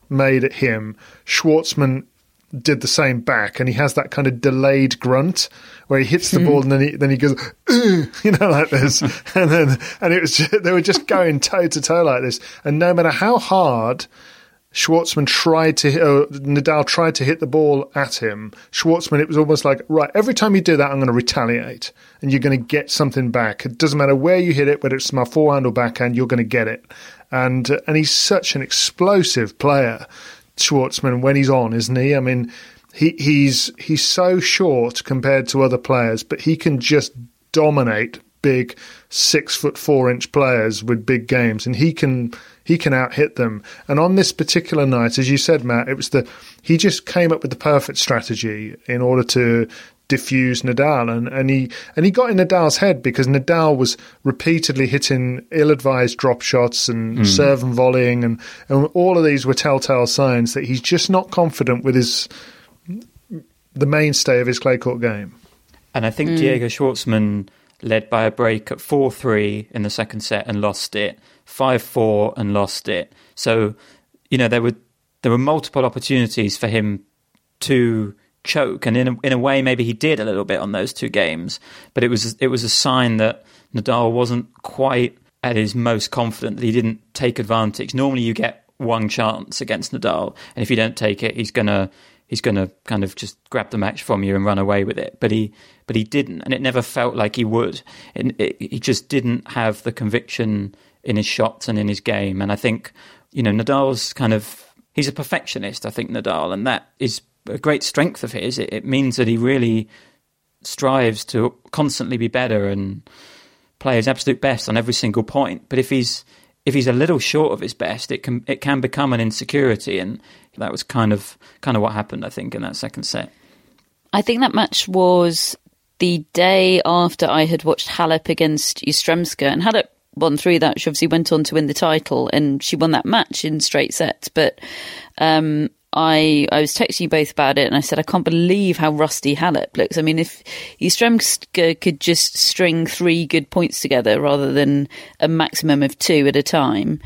made at him, Schwartzman did the same back, and he has that kind of delayed grunt where he hits the ball and then he then he goes, you know, like this, and then and it was just, they were just going toe to toe like this, and no matter how hard Schwartzman tried to uh, Nadal tried to hit the ball at him, Schwartzman, it was almost like, right, every time you do that, I'm going to retaliate, and you're going to get something back. It doesn't matter where you hit it, whether it's my forehand or backhand, you're going to get it, and uh, and he's such an explosive player, Schwartzman, when he's on, isn't he? I mean, he he's he's so short compared to other players, but he can just dominate big six foot four inch players with big games, and he can he can out hit them. And on this particular night, as you said, Matt, it was the he just came up with the perfect strategy in order to diffuse Nadal, and, and he and he got in Nadal's head because Nadal was repeatedly hitting ill-advised drop shots and mm. serve and volleying, and, and all of these were telltale signs that he's just not confident with his the mainstay of his clay court game. And I think mm. Diego Schwartzman led by a break at four three in the second set and lost it, five four and lost it. So, you know, there were there were multiple opportunities for him to choke, and in a, in a way maybe he did a little bit on those two games, but it was it was a sign that Nadal wasn't quite at his most confident, that he didn't take advantage. Normally you get one chance against Nadal, and if you don't take it, he's gonna he's gonna kind of just grab the match from you and run away with it. But he but he didn't, and it never felt like he would. It, it, he just didn't have the conviction in his shots and in his game. And I think, you know, Nadal's kind of he's a perfectionist. I think Nadal, and that is a great strength of his. It, it means that he really strives to constantly be better and play his absolute best on every single point. But if he's if he's a little short of his best, it can it can become an insecurity, and that was kind of kind of what happened, I think, in that second set. I think that match was the day after I had watched Halep against Yastremska, and Halep won through that. She obviously went on to win the title, and she won that match in straight sets. But um, I I was texting you both about it, and I said, I can't believe how rusty Halep looks. I mean, if Yastremska could just string three good points together rather than a maximum of two at a time,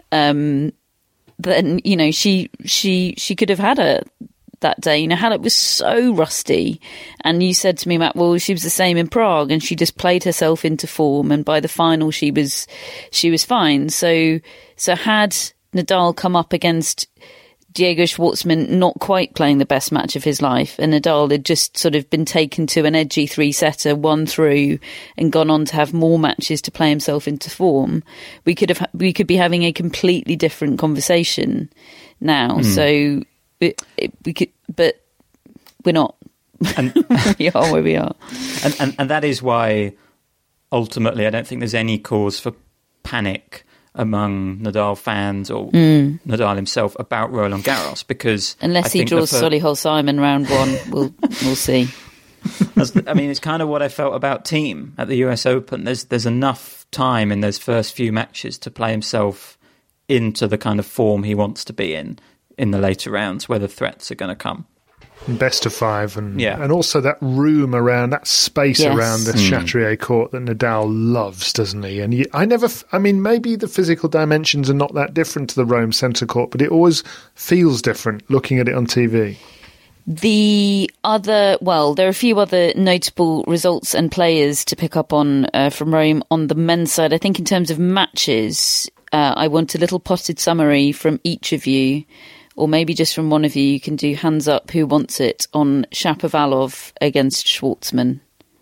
um, then, you know, she she she could have had a that day. You know, Halep was so rusty, and you said to me, Matt, well, she was the same in Prague, and she just played herself into form, and by the final she was she was fine. So so had Nadal come up against Diego Schwartzman not quite playing the best match of his life, and Nadal had just sort of been taken to an edgy three-setter, won through, and gone on to have more matches to play himself into form, we could have we could be having a completely different conversation now. Mm. So it, it, we could, but we're not. And, we are where we are, and, and and that is why ultimately I don't think there's any cause for panic among Nadal fans or mm. Nadal himself about Roland Garros, because unless I he draws per- Solihull Simon round one, we'll we'll see. I mean, it's kind of what I felt about Thiem at the U S Open. There's there's enough time in those first few matches to play himself into the kind of form he wants to be in in the later rounds, where the threats are going to come. Best of five, and yeah. and also that room around, that space yes. around the mm. Chatrier court that Nadal loves, doesn't he? And you, I never, I mean, maybe the physical dimensions are not that different to the Rome centre court, but it always feels different looking at it on T V. The other, well, there are a few other notable results and players to pick up on uh, from Rome on the men's side. I think in terms of matches, uh, I want a little potted summary from each of you. Or maybe just from one of you, you can do hands up who wants it on Shapovalov against Schwartzman.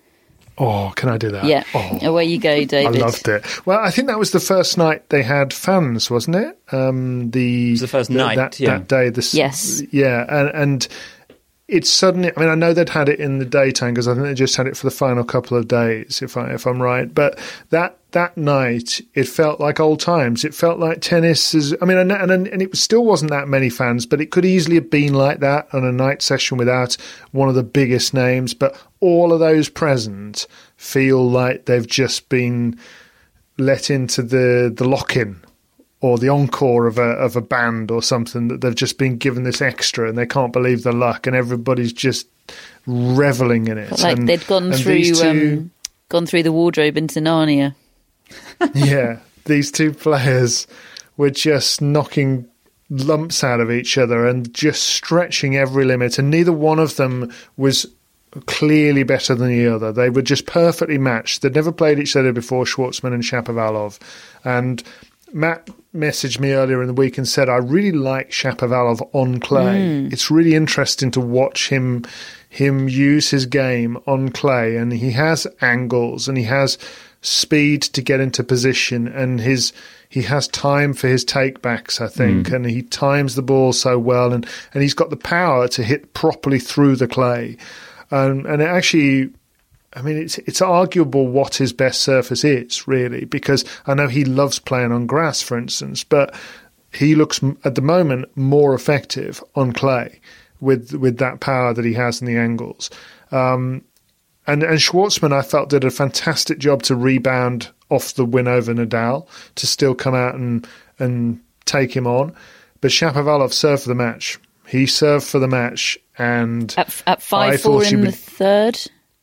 Oh, can I do that? Yeah. Oh, away you go, David. I loved it. Well, I think that was the first night they had fans, wasn't it? Um, the, it was the first the, night, that, yeah. that day. The, yes. Yeah, and, and it's suddenly, I mean, I know they'd had it in the daytime because I think they just had it for the final couple of days, if, I, if I'm right. But that that night, it felt like old times. It felt like tennis is, I mean, and, and, and it still wasn't that many fans, but it could easily have been like that on a night session without one of the biggest names. But all of those present feel like they've just been let into the, the lock-in or the encore of a of a band or something, that they've just been given this extra and they can't believe the luck, and everybody's just revelling in it. Like and, they'd gone through two, um, gone through the wardrobe into Narnia. Yeah, these two players were just knocking lumps out of each other and just stretching every limit, and neither one of them was clearly better than the other. They were just perfectly matched. They'd never played each other before, Schwartzman and Shapovalov. And Matt messaged me earlier in the week and said, I really like Shapovalov on clay. Mm. It's really interesting to watch him him use his game on clay, and he has angles and he has speed to get into position, and his he has time for his takebacks, I think, mm. and he times the ball so well, and, and he's got the power to hit properly through the clay. Um, and it actually, I mean, it's it's arguable what his best surface is, really, because I know he loves playing on grass, for instance, but he looks, at the moment, more effective on clay with with that power that he has in the angles. Um, and, and Schwartzman, I felt, did a fantastic job to rebound off the win over Nadal, to still come out and, and take him on. But Shapovalov served for the match. He served for the match, and at, at five four in the third.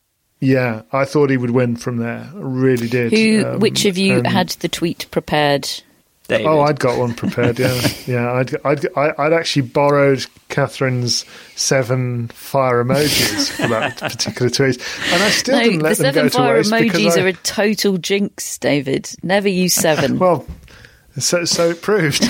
Yeah, I thought he would win from there. I really did. Who? Um, which of you had the tweet prepared? David. Oh, I'd got one prepared. Yeah, yeah. I'd I'd I'd actually borrowed Catherine's seven fire emojis for that particular tweet, and I still no, didn't let the them go to waste. The seven fire emojis I, are a total jinx, David. Never use seven. Well. So, so it proved,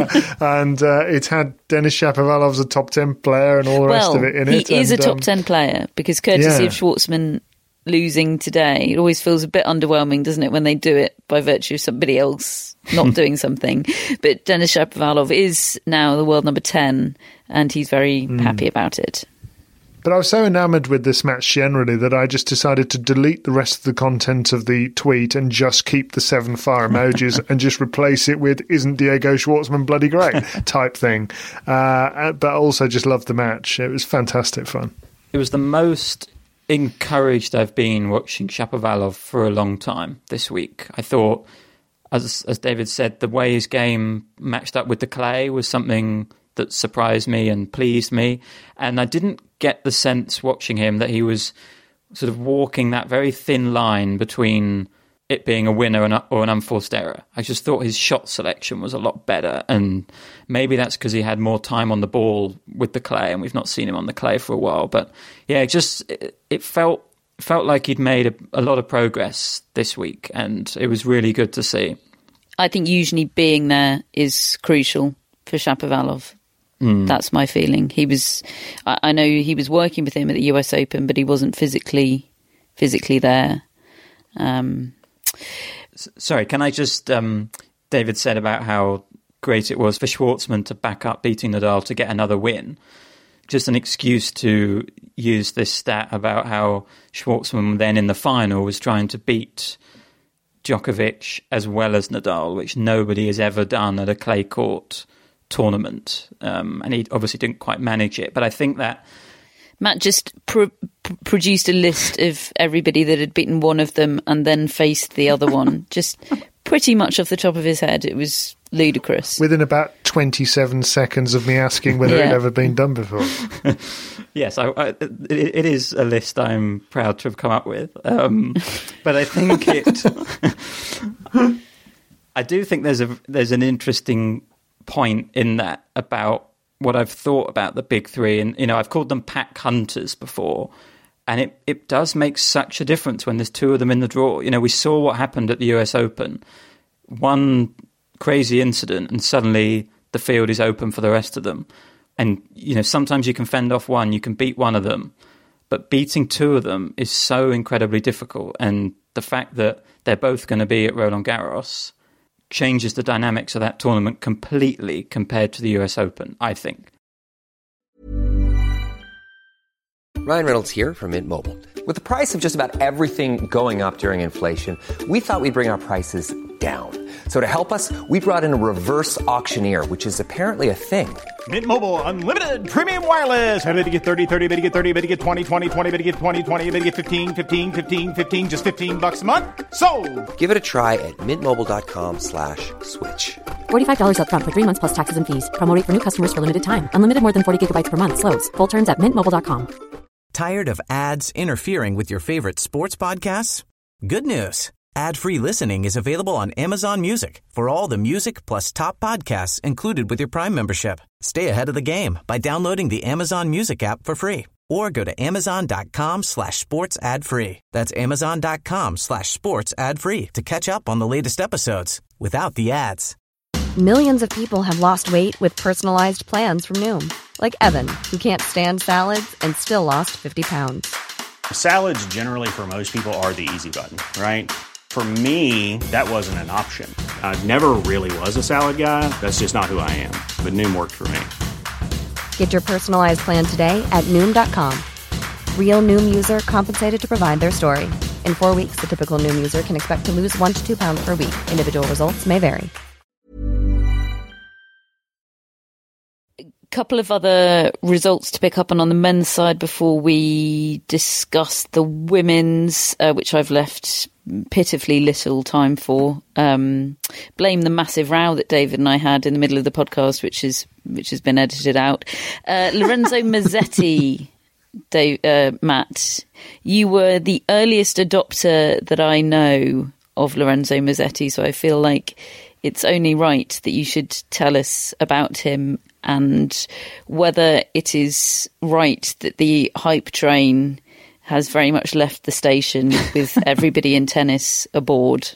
and uh, it had Denis Shapovalov as a top ten player and all the well, rest of it in he it. He is and, a top um, ten player, because courtesy yeah. of Schwartzman losing today, it always feels a bit underwhelming, doesn't it, when they do it by virtue of somebody else not doing something. But Denis Shapovalov is now the world number ten, and he's very mm. happy about it. But I was so enamoured with this match generally that I just decided to delete the rest of the content of the tweet and just keep the seven fire emojis and just replace it with "Isn't Diego Schwartzman bloody great?" type thing. Uh, but also just loved the match. It was fantastic fun. It was the most encouraged I've been watching Shapovalov for a long time this week. I thought, as as David said, the way his game matched up with the clay was something that surprised me and pleased me. And I didn't get the sense watching him that he was sort of walking that very thin line between it being a winner and, or an unforced error. I just thought his shot selection was a lot better. And maybe that's because he had more time on the ball with the clay, and we've not seen him on the clay for a while. But yeah, it just, it, it felt felt like he'd made a, a lot of progress this week, and it was really good to see. I think usually being there is crucial for Shapovalov. Mm. That's my feeling. He was, I, I know he was working with him at the U S Open, but he wasn't physically physically there. Um, Sorry, can I just, um, David said about how great it was for Schwartzman to back up beating Nadal to get another win. Just an excuse to use this stat about how Schwartzman then in the final was trying to beat Djokovic as well as Nadal, which nobody has ever done at a clay court tournament, um, and he obviously didn't quite manage it. But I think that Matt just pro- p- produced a list of everybody that had beaten one of them and then faced the other one, just pretty much off the top of his head. It was ludicrous. Within about twenty-seven seconds of me asking whether yeah. it had ever been done before. Yes, I, I, it, it is a list I'm proud to have come up with. Um, but I think it... I do think there's a there's an interesting point in that about what I've thought about the big three, and you know, I've called them pack hunters before, and it, it does make such a difference when there's two of them in the draw. You know, we saw what happened at the U S Open, one crazy incident, and suddenly the field is open for the rest of them. And you know, sometimes you can fend off one, you can beat one of them, but beating two of them is so incredibly difficult. And the fact that they're both going to be at Roland Garros changes the dynamics of that tournament completely compared to the U S Open, I think. Ryan Reynolds here from Mint Mobile. With the price of just about everything going up during inflation, we thought we'd bring our prices down. So to help us, we brought in a reverse auctioneer, which is apparently a thing. Mint Mobile Unlimited Premium Wireless. How to get thirty, thirty, how to get thirty, how to get twenty, twenty, twenty, how to get twenty, twenty, how to get fifteen, fifteen, fifteen, fifteen, just fifteen bucks a month? Sold! Give it a try at mintmobile.com slash switch. forty-five dollars up front for three months plus taxes and fees. Promo rate for new customers for limited time. Unlimited more than forty gigabytes per month. Slows full terms at mint mobile dot com. Tired of ads interfering with your favorite sports podcasts? Good news. Ad-free listening is available on Amazon Music for all the music plus top podcasts included with your Prime membership. Stay ahead of the game by downloading the Amazon Music app for free or go to amazon.com slash sports ad free. That's amazon.com slash sports ad free to catch up on the latest episodes without the ads. Millions of people have lost weight with personalized plans from Noom. Like Evan, who can't stand salads and still lost fifty pounds. Salads generally for most people are the easy button, right? For me, that wasn't an option. I never really was a salad guy. That's just not who I am. But Noom worked for me. Get your personalized plan today at Noom dot com. Real Noom user compensated to provide their story. In four weeks, the typical Noom user can expect to lose one to two pounds per week. Individual results may vary. Couple of other results to pick up on on the men's side before we discuss the women's, uh, which I've left pitifully little time for. Um, blame the massive row that David and I had in the middle of the podcast, which is which has been edited out. Uh, Lorenzo Musetti, Dave, uh, Matt, you were the earliest adopter that I know of Lorenzo Musetti, so I feel like it's only right that you should tell us about him and whether it is right that the hype train has very much left the station with everybody in tennis aboard.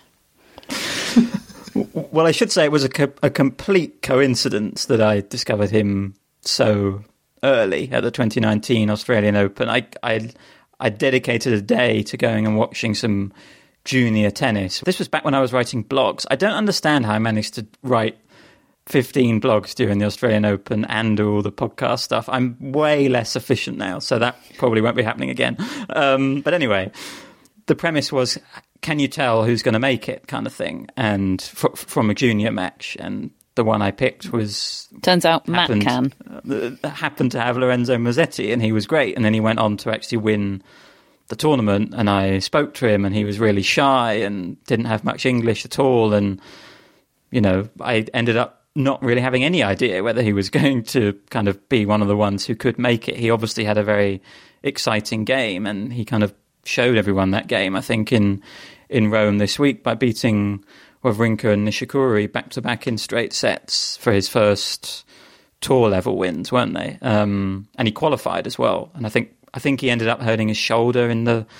Well, I should say it was a, co- a complete coincidence that I discovered him so early at the twenty nineteen Australian Open. I, I, I dedicated a day to going and watching some junior tennis. This was back when I was writing blogs. I don't understand how I managed to write fifteen blogs during the Australian Open and do all the podcast stuff. I'm way less efficient now, so that probably won't be happening again. Um, but anyway, the premise was, can you tell who's going to make it kind of thing? And f- from a junior match. And the one I picked was... Turns out happened, Matt can. Uh, happened to have Lorenzo Musetti, and he was great. And then he went on to actually win the tournament, and I spoke to him, and he was really shy and didn't have much English at all. And, you know, I ended up not really having any idea whether he was going to kind of be one of the ones who could make it. He obviously had a very exciting game, and he kind of showed everyone that game, I think, in in Rome this week by beating Wawrinka and Nishikori back-to-back in straight sets for his first tour-level wins, weren't they? Um, and he qualified as well. And I think I think he ended up hurting his shoulder in the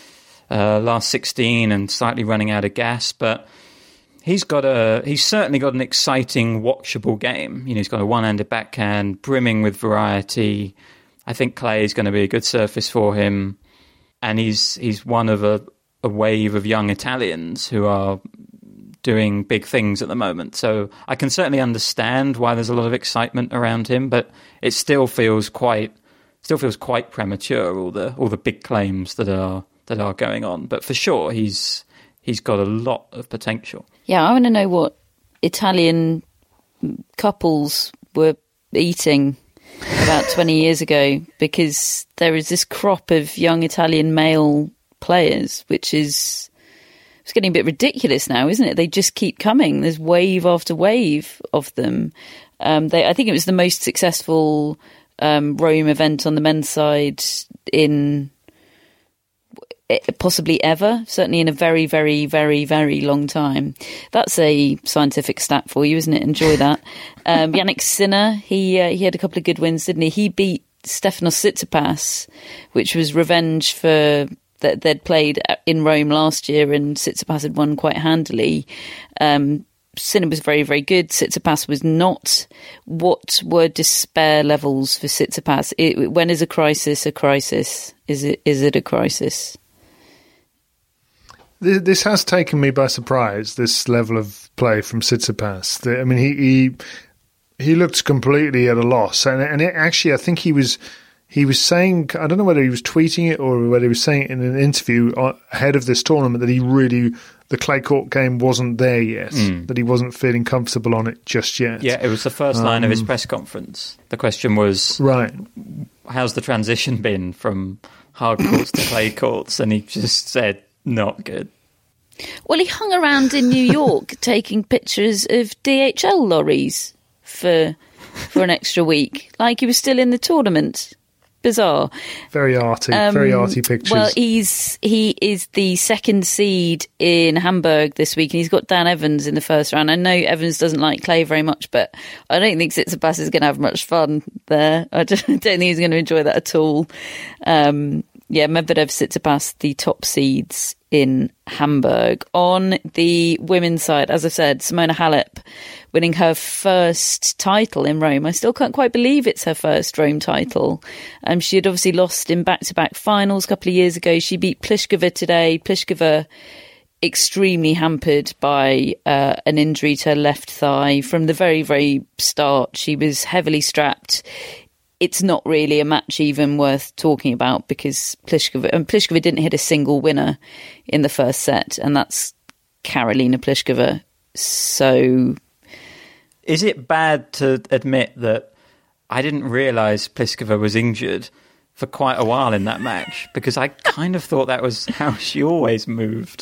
uh, last sixteen and slightly running out of gas, but He's got a. He's certainly got an exciting, watchable game. You know, he's got a one-handed backhand, brimming with variety. I think clay is going to be a good surface for him, and he's he's one of a, a wave of young Italians who are doing big things at the moment. So I can certainly understand why there's a lot of excitement around him, but it still feels quite still feels quite premature. All the all the big claims that are that are going on, but for sure he's he's got a lot of potential. Yeah, I want to know what Italian couples were eating about twenty years ago, because there is this crop of young Italian male players, which is it's getting a bit ridiculous now, isn't it? They just keep coming. There's wave after wave of them. Um, they, I think it was the most successful um, Rome event on the men's side in possibly ever, certainly in a very, very, very, very long time. That's a scientific stat for you, isn't it? Enjoy that. Um, Jannik Sinner, he uh, he had a couple of good wins, didn't he? He beat Stefanos Tsitsipas, which was revenge for that they'd played in Rome last year, and Tsitsipas had won quite handily. Um, Sinner was very, very good. Tsitsipas was not. What were despair levels for Tsitsipas? It, when is a crisis a crisis? Is it is it a crisis? This has taken me by surprise, this level of play from Tsitsipas. I mean, he he, he looked completely at a loss. And, and it, actually, I think he was he was saying, I don't know whether he was tweeting it or whether he was saying it in an interview ahead of this tournament, that he really, the clay court game wasn't there yet, mm. that he wasn't feeling comfortable on it just yet. Yeah, it was the first line um, of his press conference. The question was, right, how's the transition been from hard courts to clay courts? And he just said, not good. Well, he hung around in New York taking pictures of D H L lorries for for an extra week, like he was still in the tournament. bizarre. Very arty, Um, very arty pictures. Well, he's he is the second seed in Hamburg this week, and he's got Dan Evans in the first round. I know Evans doesn't like clay very much, but I don't think Tsitsipas is going to have much fun there. I don't, don't think he's going to enjoy that at all. Um, yeah, Medvedev, Tsitsipas, the top seeds in Hamburg. On the women's side, as I said, Simona Halep winning her first title in Rome. I still can't quite believe it's her first Rome title. Um, she had obviously lost in back-to-back finals a couple of years ago. She beat Pliskova today. Pliskova extremely hampered by uh, an injury to her left thigh. From the very, very start, she was heavily strapped. It's not really a match even worth talking about because Pliskova, and Pliskova didn't hit a single winner in the first set, and that's Karolina Pliskova. So, is it bad to admit that I didn't realise Pliskova was injured for quite a while in that match? Because I kind of thought that was how she always moved.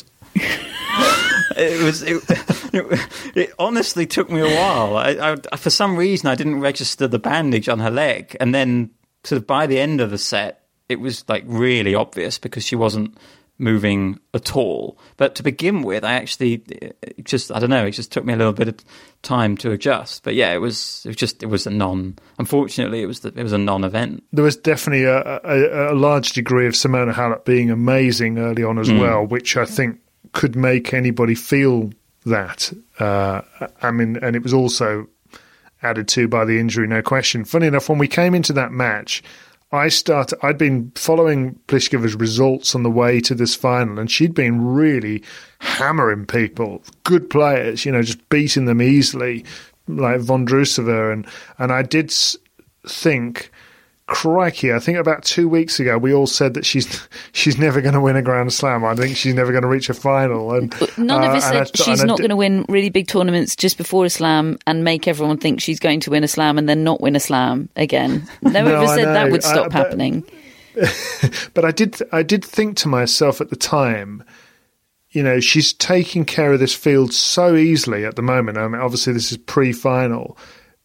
It was. It, it, it honestly took me a while. I, I, for some reason, I didn't register the bandage on her leg, and then sort of by the end of the set, it was like really obvious because she wasn't moving at all. But to begin with, I actually it just I don't know. It just took me a little bit of time to adjust. But yeah, it was. It was just. It was a non. Unfortunately, it was. The, it was a non-event. There was definitely a, a, a large degree of Simona Halep being amazing early on as mm. well, which I think could make anybody feel that. Uh, I mean, and it was also added to by the injury, no question. Funny enough, when we came into that match, I started. I'd been following Pliskova's results on the way to this final, and she'd been really hammering people, good players, you know, just beating them easily, like Vondrousova, and and I did think, crikey, I think about two weeks ago we all said that she's she's never going to win a Grand Slam. I think she's never going to reach a final. And none uh, of us said I, she's not going to win really big tournaments just before a Slam and make everyone think she's going to win a Slam and then not win a Slam again. No, no one ever said that would stop I, but, happening. But I did I did think to myself at the time, you know, she's taking care of this field so easily at the moment. I mean, obviously this is pre-final.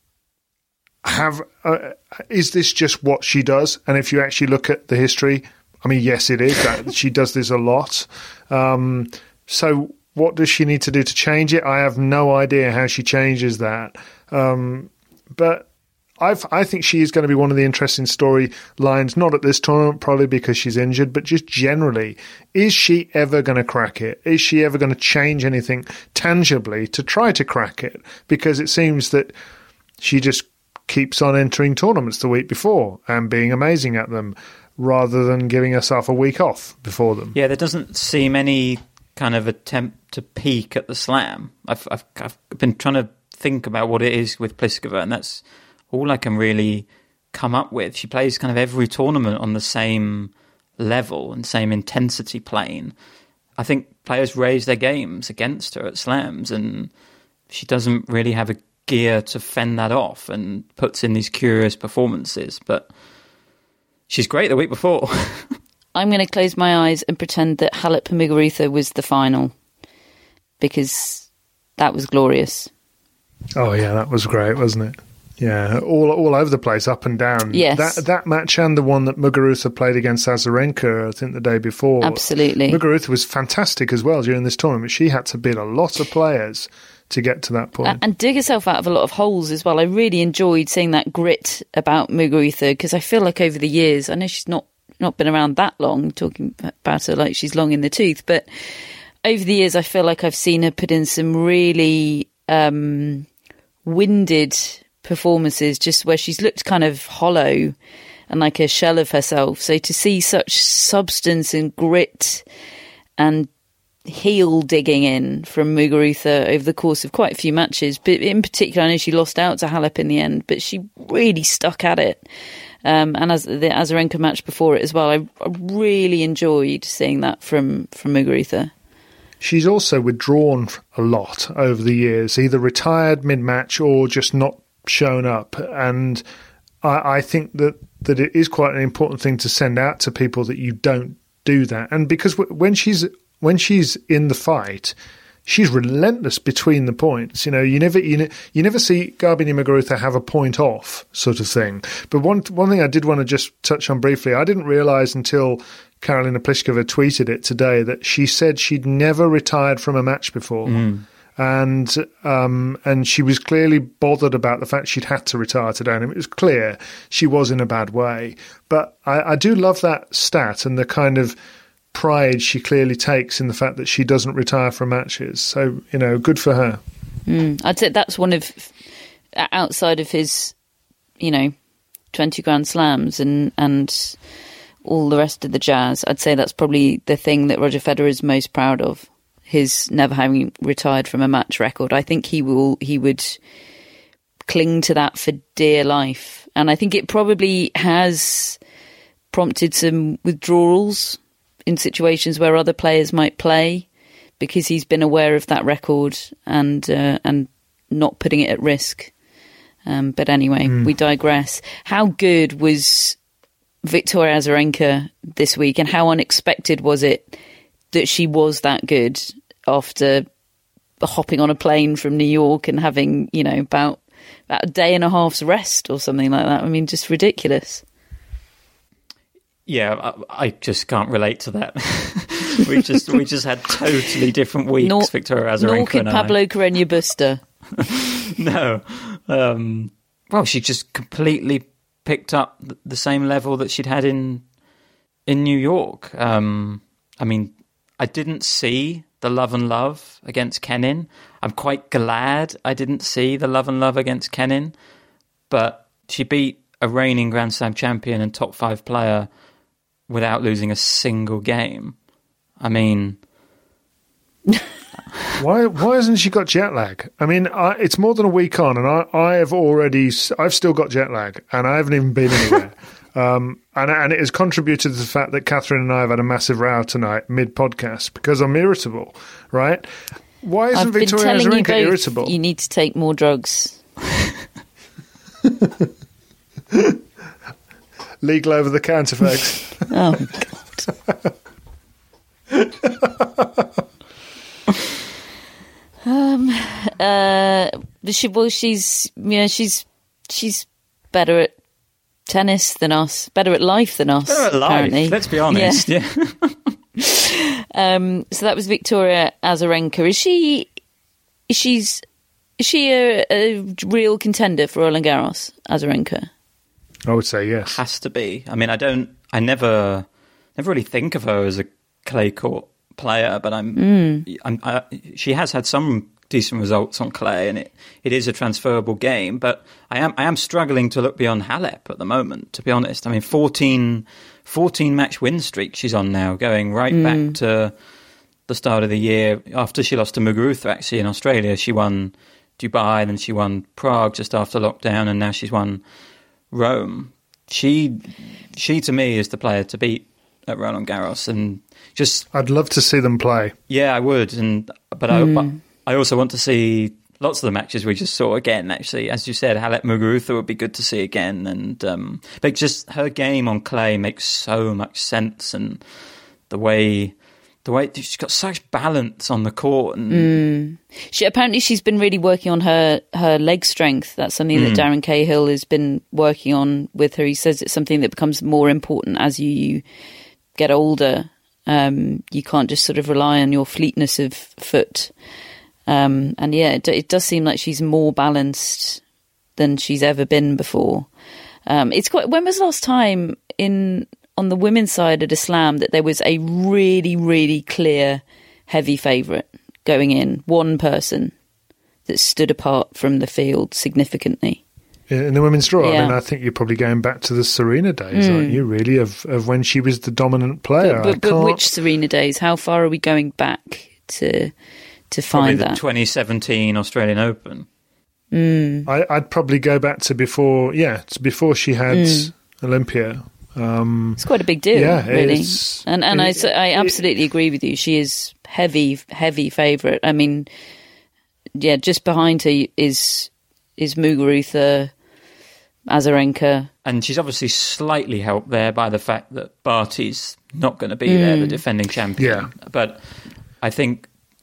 Have uh, is this just what she does? And if you actually look at the history, I mean, yes, it is. That she does this a lot. Um, so what does she need to do to change it? I have no idea how she changes that. Um, but I've, I think she is going to be one of the interesting storylines, not at this tournament, probably because she's injured, but just generally. Is she ever going to crack it? Is she ever going to change anything tangibly to try to crack it? Because it seems that she just keeps on entering tournaments the week before and being amazing at them rather than giving herself a week off before them. Yeah, there doesn't seem any kind of attempt to peak at the Slam. I've, I've, I've been trying to think about what it is with Pliskova, and that's all I can really come up with. She plays kind of every tournament on the same level and same intensity plane. I think players raise their games against her at Slams, and she doesn't really have a gear to fend that off and puts in these curious performances. But she's great the week before. I'm going to close my eyes and pretend that Halep Muguruza was the final, because that was glorious. Oh yeah, that was great, wasn't it? Yeah, all all over the place, up and down. Yes. That that match and the one that Muguruza played against Azarenka, I think the day before. Absolutely. Muguruza was fantastic as well during this tournament. She had to beat a lot of players to get to that point. And, and dig herself out of a lot of holes as well. I really enjoyed seeing that grit about Muguruza, because I feel like over the years, I know she's not, not been around that long, talking about her like she's long in the tooth, but over the years I feel like I've seen her put in some really um, winded performances, just where she's looked kind of hollow and like a shell of herself. So to see such substance and grit and heel digging in from Muguruza over the course of quite a few matches, but in particular I know she lost out to Halep in the end, but she really stuck at it. Um, and as the Azarenka match before it as well, I, I really enjoyed seeing that from, from Muguruza. She's also withdrawn a lot over the years, either retired mid-match or just not shown up. And I, I think that, that it is quite an important thing to send out to people that you don't do that. And because w- when she's when she's in the fight, she's relentless between the points. You know, you never you, ne- you never see Garbiñe Muguruza have a point off sort of thing. But one one thing I did want to just touch on briefly, I didn't realise until Karolina Pliskova tweeted it today that she said she'd never retired from a match before. Mm. And um, and she was clearly bothered about the fact she'd had to retire today. And it was clear she was in a bad way. But I, I do love that stat and the kind of pride she clearly takes in the fact that she doesn't retire from matches. So, you know, good for her. Mm, I'd say that's one of, outside of his, you know, twenty Grand Slams and, and all the rest of the jazz, I'd say that's probably the thing that Roger Federer is most proud of. His never having retired from a match record. I think he will. He would cling to that for dear life, and I think it probably has prompted some withdrawals in situations where other players might play, because he's been aware of that record and uh, and not putting it at risk. Um, but anyway, mm. we digress. How good was Victoria Azarenka this week, and how unexpected was it that she was that good after hopping on a plane from New York and having, you know, about, about a day and a half's rest or something like that? I mean, just ridiculous. Yeah, I, I just can't relate to that. we just we just had totally different weeks, nor, Victoria Azarenka nor could and Pablo I. Carreño Busta. No. Um, well, she just completely picked up the same level that she'd had in in New York. Um, I mean, I didn't see the love and love against Kenin. I'm quite glad I didn't see the love and love against Kenin, but she beat a reigning Grand Slam champion and top five player without losing a single game. I mean, why why hasn't she got jet lag? I mean, I, it's more than a week on, and I I have already I've still got jet lag, and I haven't even been anywhere. Um, and, and it has contributed to the fact that Catherine and I have had a massive row tonight mid-podcast because I'm irritable, right? Why isn't I've Victoria been telling Azarenka you both irritable? You need to take more drugs. Legal over-the-counter, folks. Oh, God. um, uh, she, well, she's, you know, she's, she's better at tennis than us, better at life than us. Better at life, apparently. Let's be honest. Yeah. yeah. um, so that was Victoria Azarenka. Is she? Is she's? Is she a, a real contender for Roland Garros, Azarenka? I would say yes. Has to be. I mean, I don't. I never, never really think of her as a clay court player, but I'm. Mm. I'm I, she has had some decent results on clay, and it, it is a transferable game. But I am I am struggling to look beyond Halep at the moment, to be honest. I mean, fourteen, fourteen match win streak she's on now, going right mm. back to the start of the year after she lost to Muguruza. Actually, in Australia, she won Dubai, then she won Prague just after lockdown, and now she's won Rome. She she to me is the player to beat at Roland Garros, and just I'd love to see them play. Yeah, I would, and but mm. I. But, I also want to see lots of the matches we just saw again, actually. As you said, Halep Muguruza would be good to see again. And um, but just her game on clay makes so much sense. And the way the way she's got such balance on the court. And mm. she apparently she's been really working on her, her leg strength. That's something mm. that Darren Cahill has been working on with her. He says it's something that becomes more important as you, you get older. Um, you can't just sort of rely on your fleetness of foot. Um, and yeah, it, it does seem like she's more balanced than she's ever been before. Um, it's quite. When was the last time in on the women's side at a slam that there was a really, really clear heavy favourite going in? One person that stood apart from the field significantly. In the women's draw, yeah. I mean, I think you're probably going back to the Serena days, mm. aren't you? Really, of of when she was the dominant player. But, but, but which Serena days? How far are we going back to? To find probably the that twenty seventeen Australian Open. Mm. I, I'd probably go back to before, yeah, to before she had mm. Olympia. Um, it's quite a big deal, yeah, really. And and it, I I absolutely it, agree with you. She is heavy, heavy favourite. I mean, yeah, just behind her is is Muguruza, Azarenka, and she's obviously slightly helped there by the fact that Barty's not going to be mm. there, the defending champion. Yeah. But I think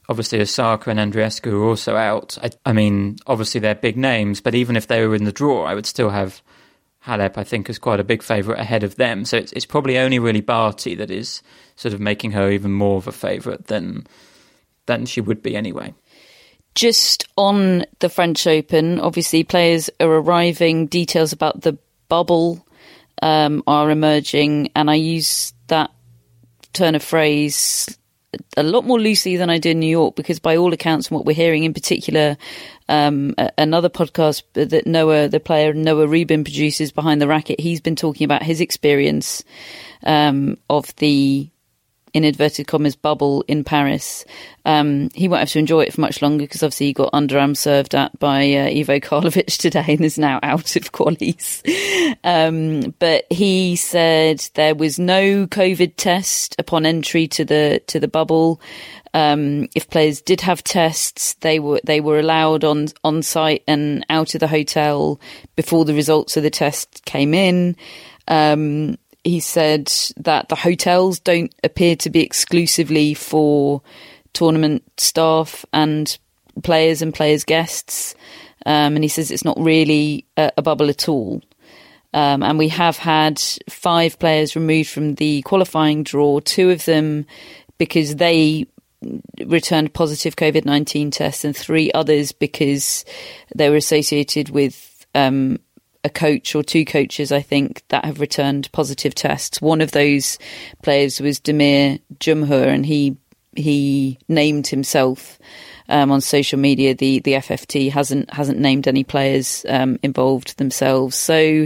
obviously Osaka and Andreescu are also out. I, I mean, obviously they're big names, but even if they were in the draw, I would still have Halep, I think, as quite a big favourite ahead of them. So it's, it's probably only really Barty that is sort of making her even more of a favourite than than she would be anyway. Just on the French Open, obviously players are arriving, details about the bubble um, are emerging, and I use that turn of phrase a lot more loosely than I did in New York, because by all accounts and what we're hearing, in particular, um, another podcast that Noah, the player Noah Rubin produces, Behind the Racket, he's been talking about his experience um, of the, in inverted commas, bubble in Paris. Um, he won't have to enjoy it for much longer, because obviously he got underarm served at by uh, Ivo Karlovic today and is now out of qualies. Um, but he said there was no COVID test upon entry to the to the bubble. Um, if players did have tests, they were they were allowed on on site and out of the hotel before the results of the test came in. Um, He said that the hotels don't appear to be exclusively for tournament staff and players and players' guests. Um, and he says it's not really a, a bubble at all. Um, and we have had five players removed from the qualifying draw, two of them because they returned positive COVID nineteen tests, and three others because they were associated with um a coach or two coaches, I think, that have returned positive tests. One of those players was Damir Jumhur, and he he named himself um, on social media. The the F F T hasn't hasn't named any players um, involved themselves. So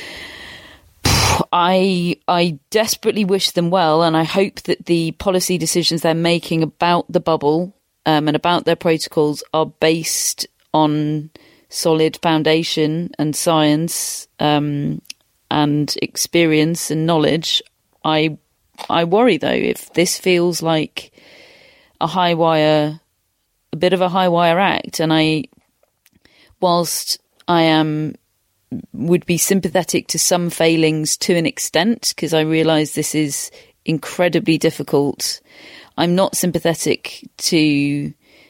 I I desperately wish them well, and I hope that the policy decisions they're making about the bubble um, and about their protocols are based on solid foundation and science um, and experience and knowledge. I I worry, though, if this feels like a high wire, a bit of a high wire act. And I, whilst I am would be sympathetic to some failings to an extent, because I realise this is incredibly difficult, I'm not sympathetic to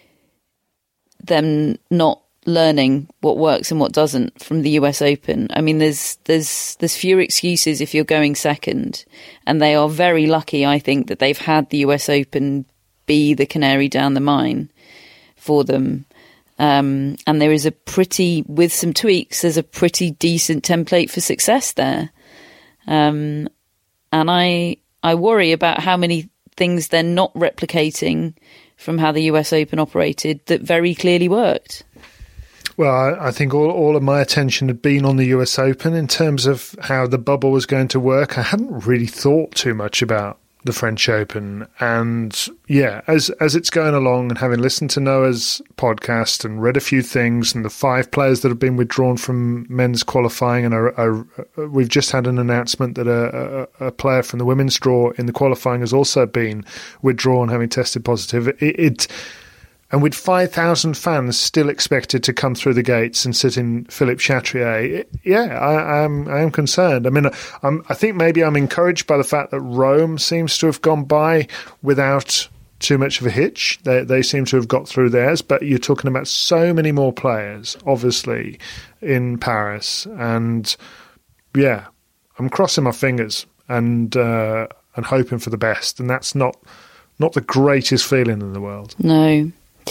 them not learning what works and what doesn't from the U S Open. I mean, there's there's there's fewer excuses if you're going second, and they are very lucky, I think, that they've had the U S Open be the canary down the mine for them. Um, and there is a pretty, with some tweaks, there's a pretty decent template for success there. Um, and I I worry about how many things they're not replicating from how the U S Open operated that very clearly worked. Well, I, I think all, all of my attention had been on the U S Open in terms of how the bubble was going to work. I hadn't really thought too much about the French Open. And yeah, as as it's going along, and having listened to Noah's podcast and read a few things, and the five players that have been withdrawn from men's qualifying, and are, are, we've just had an announcement that a, a, a player from the women's draw in the qualifying has also been withdrawn, having tested positive. It, it And with five thousand fans still expected to come through the gates and sit in Philippe Chatrier, yeah, I, I'm I am concerned. I mean, I'm, I think maybe I'm encouraged by the fact that Rome seems to have gone by without too much of a hitch. They, they seem to have got through theirs, but you're talking about so many more players, obviously, in Paris. And, yeah, I'm crossing my fingers and uh, and hoping for the best. And that's not not the greatest feeling in the world. No.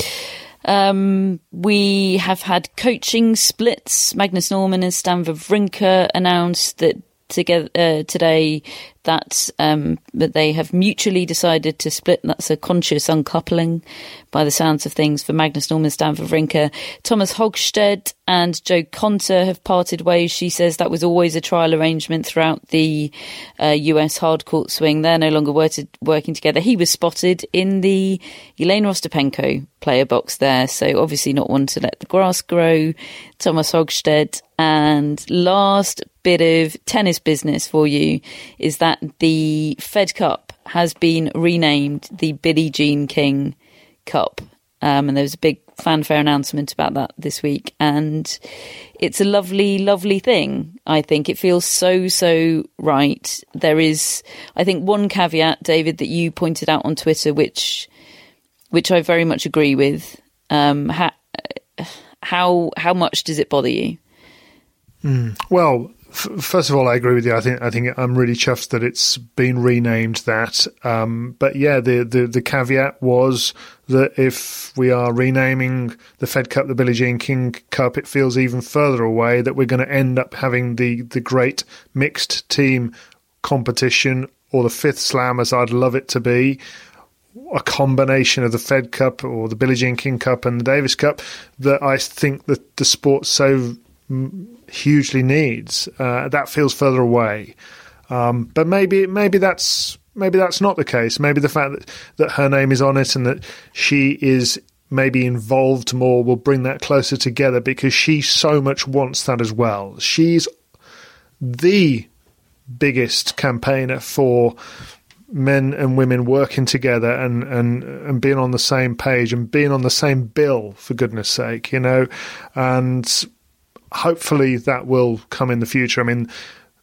Um, we have had coaching splits. Magnus Norman and Stan Wawrinka announced that together uh, today that um, that they have mutually decided to split. That's a conscious uncoupling, by the sounds of things, for Magnus Norman and Stan Wawrinka. Thomas Högstedt and Joe Conter have parted ways. She says that was always a trial arrangement throughout the uh, U S hardcourt swing. They're no longer working working together. He was spotted in the Elena Ostapenko player box there, so obviously not one to let the grass grow. Thomas Högstedt. And last bit of tennis business for you is that the Fed Cup has been renamed the Billie Jean King Cup. Um, and there was a big fanfare announcement about that this week. And it's a lovely, lovely thing, I think. It feels so, so right. There is, I think, one caveat, David, that you pointed out on Twitter, which which I very much agree with. Um, how how how much does it bother you? Mm. Well, f- first of all, I agree with you. I think I think I'm really chuffed that it's been renamed that. Um, but yeah, the, the the caveat was that if we are renaming the Fed Cup the Billie Jean King Cup, it feels even further away that we're going to end up having the the great mixed team competition, or the fifth slam, as I'd love it to be, a combination of the Fed Cup or the Billie Jean King Cup and the Davis Cup that I think that the sport so hugely needs. Uh, that feels further away, um, but maybe maybe that's maybe that's not the case. Maybe the fact that, that her name is on it and that she is maybe involved more will bring that closer together, because she so much wants that as well. She's the biggest campaigner for men and women working together and, and, and being on the same page and being on the same bill, for goodness sake, you know, and hopefully that will come in the future. I mean,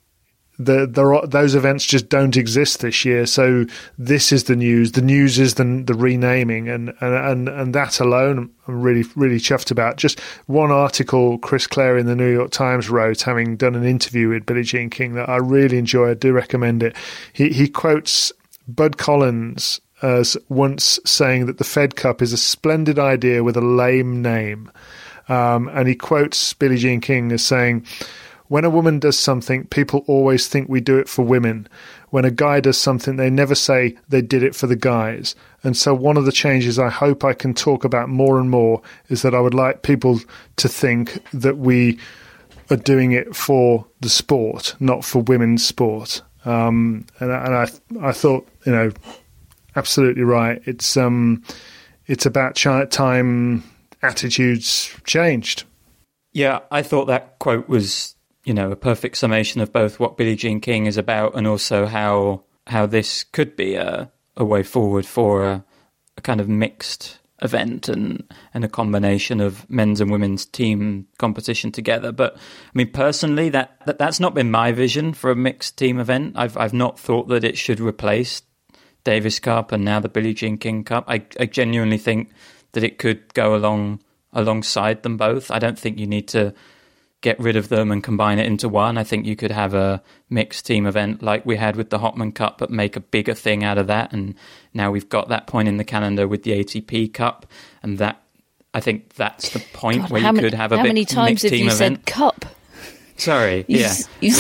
the, there are, those events just don't exist this year, so this is the news. The news is the, the renaming, and, and, and, and that alone I'm really, really chuffed about. Just one article Chris Clare in the New York Times wrote, having done an interview with Billie Jean King, that I really enjoy. I do recommend it. He, he quotes Bud Collins as once saying that the Fed Cup is a splendid idea with a lame name. Um, and he quotes Billie Jean King as saying, "When a woman does something, people always think we do it for women. When a guy does something, they never say they did it for the guys. And so one of the changes I hope I can talk about more and more is that I would like people to think that we are doing it for the sport, not for women's sport." Um, and, and I, I thought, you know, absolutely right. It's um, it's about ch- time attitudes changed. Yeah, I thought that quote was, you know, a perfect summation of both what Billie Jean King is about and also how how this could be a, a way forward for a, a kind of mixed event and, and a combination of men's and women's team competition together. But I mean, personally, that, that that's not been my vision for a mixed team event. I've I've not thought that it should replace Davis Cup and now the Billie Jean King Cup. I, I genuinely think that it could go along alongside them both. I don't think you need to get rid of them and combine it into one. I think you could have a mixed team event like we had with the Hopman Cup, but make a bigger thing out of that. And now we've got that point in the calendar with the A T P Cup, and that I think that's the point God, where you many, could have a how big many times mixed have team you event. Said cup? Sorry, you, yeah. You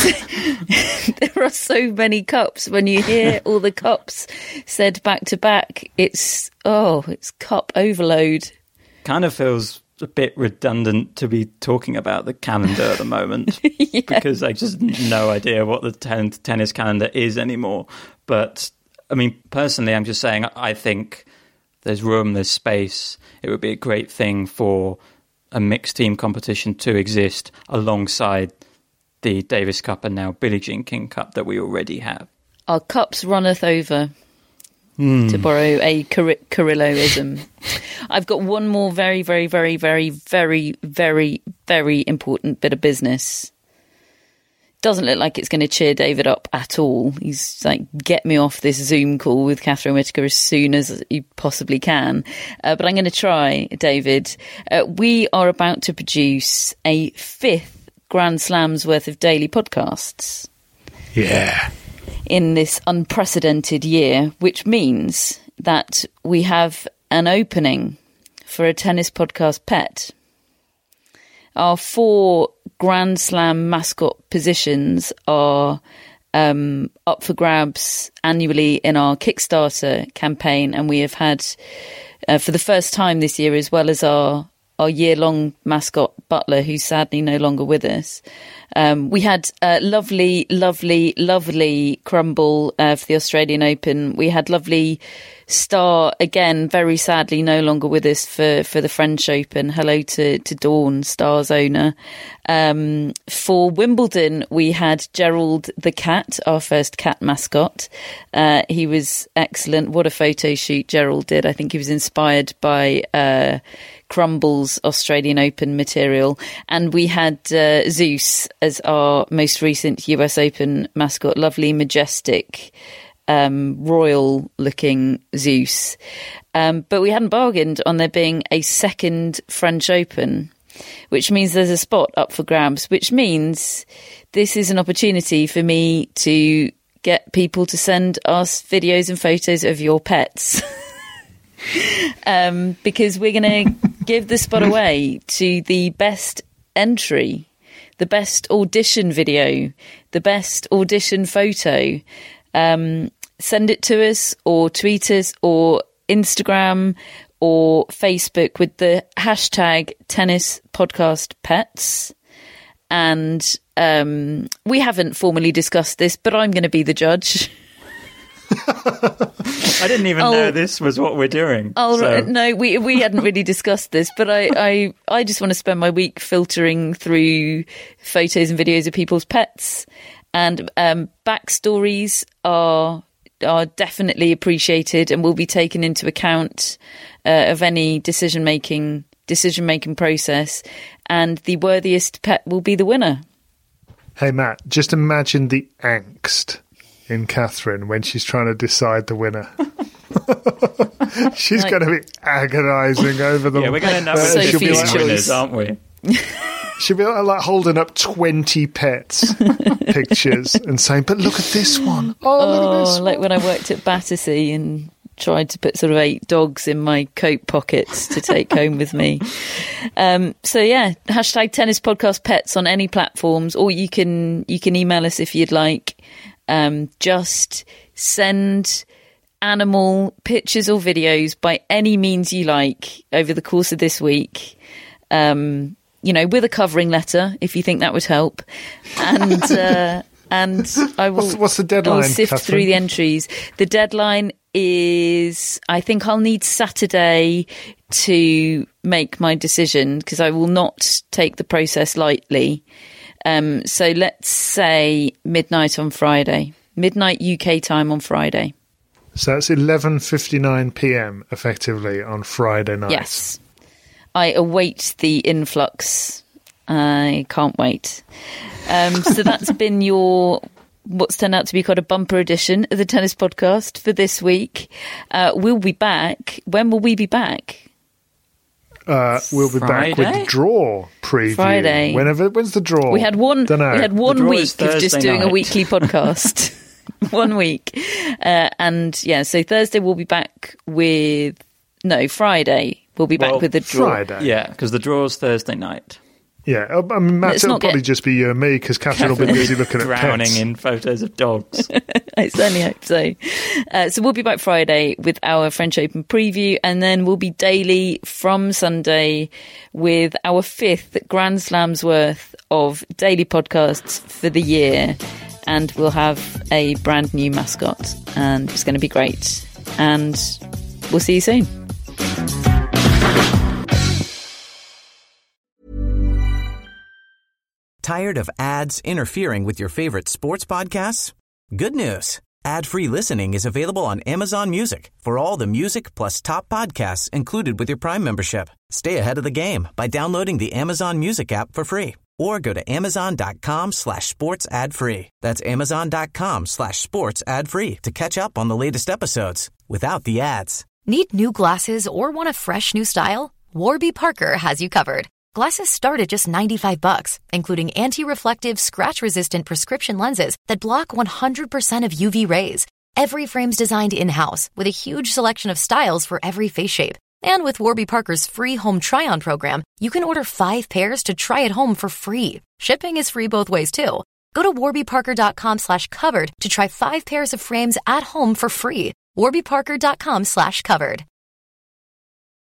say, there are so many cups. When you hear all the cups said back to back, it's oh, it's cup overload. Kind of feels a bit redundant to be talking about the calendar at the moment yeah. because I just no idea what the ten- tennis calendar is anymore. But I mean, personally, I'm just saying I think there's room, there's space. It would be a great thing for a mixed team competition to exist alongside the Davis Cup and now Billie Jean King Cup that we already have. Our cups runneth over. Mm. To borrow a Car- Carilloism. I've got one more very, very, very, very, very, very, very important bit of business. Doesn't look like it's going to cheer David up at all. He's like, get me off this Zoom call with Catherine Whitaker as soon as you possibly can. Uh, but I'm going to try, David. Uh, we are about to produce a fifth Grand Slam's worth of daily podcasts. Yeah. In this unprecedented year, which means that we have an opening for a tennis podcast pet. Our four Grand Slam mascot positions are um, up for grabs annually in our Kickstarter campaign, and we have had, uh, for the first time this year, as well as our our year-long mascot Butler, who's sadly no longer with us. Um, we had a lovely, lovely, lovely Crumble uh, for the Australian Open. We had lovely Star, again, very sadly no longer with us for, for the French Open. Hello to, to Dawn, Star's owner. Um, for Wimbledon, we had Gerald the cat, our first cat mascot. Uh, he was excellent. What a photo shoot Gerald did. I think he was inspired by uh, Crumble's Australian Open material. And we had uh, Zeus as our most recent U S Open mascot. Lovely, majestic um, royal-looking Zeus. Um, but we hadn't bargained on there being a second French Open, which means there's a spot up for grabs, which means this is an opportunity for me to get people to send us videos and photos of your pets. um, because we're going to give the spot away to the best entry, the best audition video, the best audition photo. Um, send it to us or tweet us or Instagram or Facebook with the hashtag Tennis Podcast Pets. And um, we haven't formally discussed this, but I'm going to be the judge. I didn't even I'll, know this was what we're doing. I'll, so. No, we we hadn't really discussed this, but I, I, I just want to spend my week filtering through photos and videos of people's pets. And um, backstories are are definitely appreciated and will be taken into account uh, of any decision making decision making process. And the worthiest pet will be the winner. Hey, Matt, just imagine the angst in Catherine when she's trying to decide the winner. She's like, going to be agonising over them. Yeah, we're going to end up with Sophie's Sophie's choice. winners, aren't we? She'll be like, like holding up twenty pets pictures and saying, but look at this one. Oh, oh look at this like one. when I worked at Battersea and tried to put sort of eight dogs in my coat pockets to take home with me. Um, so yeah, hashtag Tennis Podcast Pets on any platforms, or you can you can email us if you'd like. Um, just send animal pictures or videos by any means you like over the course of this week. Um, you know, with a covering letter, if you think that would help. And uh, and I will. What's, what's the deadline? I'll sift Catherine? through the entries. The deadline is, I think I'll need Saturday to make my decision because I will not take the process lightly. Um, so let's say midnight on Friday, midnight U K time on Friday. So it's eleven fifty-nine p.m. effectively on Friday night. Yes. I await the influx. I can't wait. Um, so that's been your, what's turned out to be quite a bumper edition of the Tennis Podcast for this week. Uh, we'll be back. When will we be back? Uh, we'll be Friday? back with the draw preview. Friday. Whenever, when's the draw? We had one. Dunno. We had one draw week is of just Thursday doing a night. weekly podcast. One week, uh, and yeah. So Thursday we'll be back with no Friday. We'll be back Well, with the draw. Friday. Yeah, because the draw's Thursday night. Yeah, I mean, Matt, Let's it'll not probably get- just be you and me because Catherine will be busy looking at drowning pets. in photos of dogs. I certainly hope so. Uh, so we'll be back Friday with our French Open preview, and then we'll be daily from Sunday with our fifth Grand Slam's worth of daily podcasts for the year. And we'll have a brand new mascot, and it's going to be great. And we'll see you soon. Tired of ads interfering with your favorite sports podcasts? Good news. Ad-free listening is available on Amazon Music for all the music plus top podcasts included with your Prime membership. Stay ahead of the game by downloading the Amazon Music app for free or go to amazon.com slash sports ad free. That's amazon.com slash sports ad free to catch up on the latest episodes without the ads. Need new glasses or want a fresh new style? Warby Parker has you covered. Glasses start at just ninety-five bucks, including anti-reflective, scratch-resistant prescription lenses that block one hundred percent of U V rays. Every frame's designed in-house with a huge selection of styles for every face shape. And with Warby Parker's free home try-on program, you can order five pairs to try at home for free. Shipping is free both ways, too. Go to warbyparker.com slash covered to try five pairs of frames at home for free. warbyparker.com slash covered.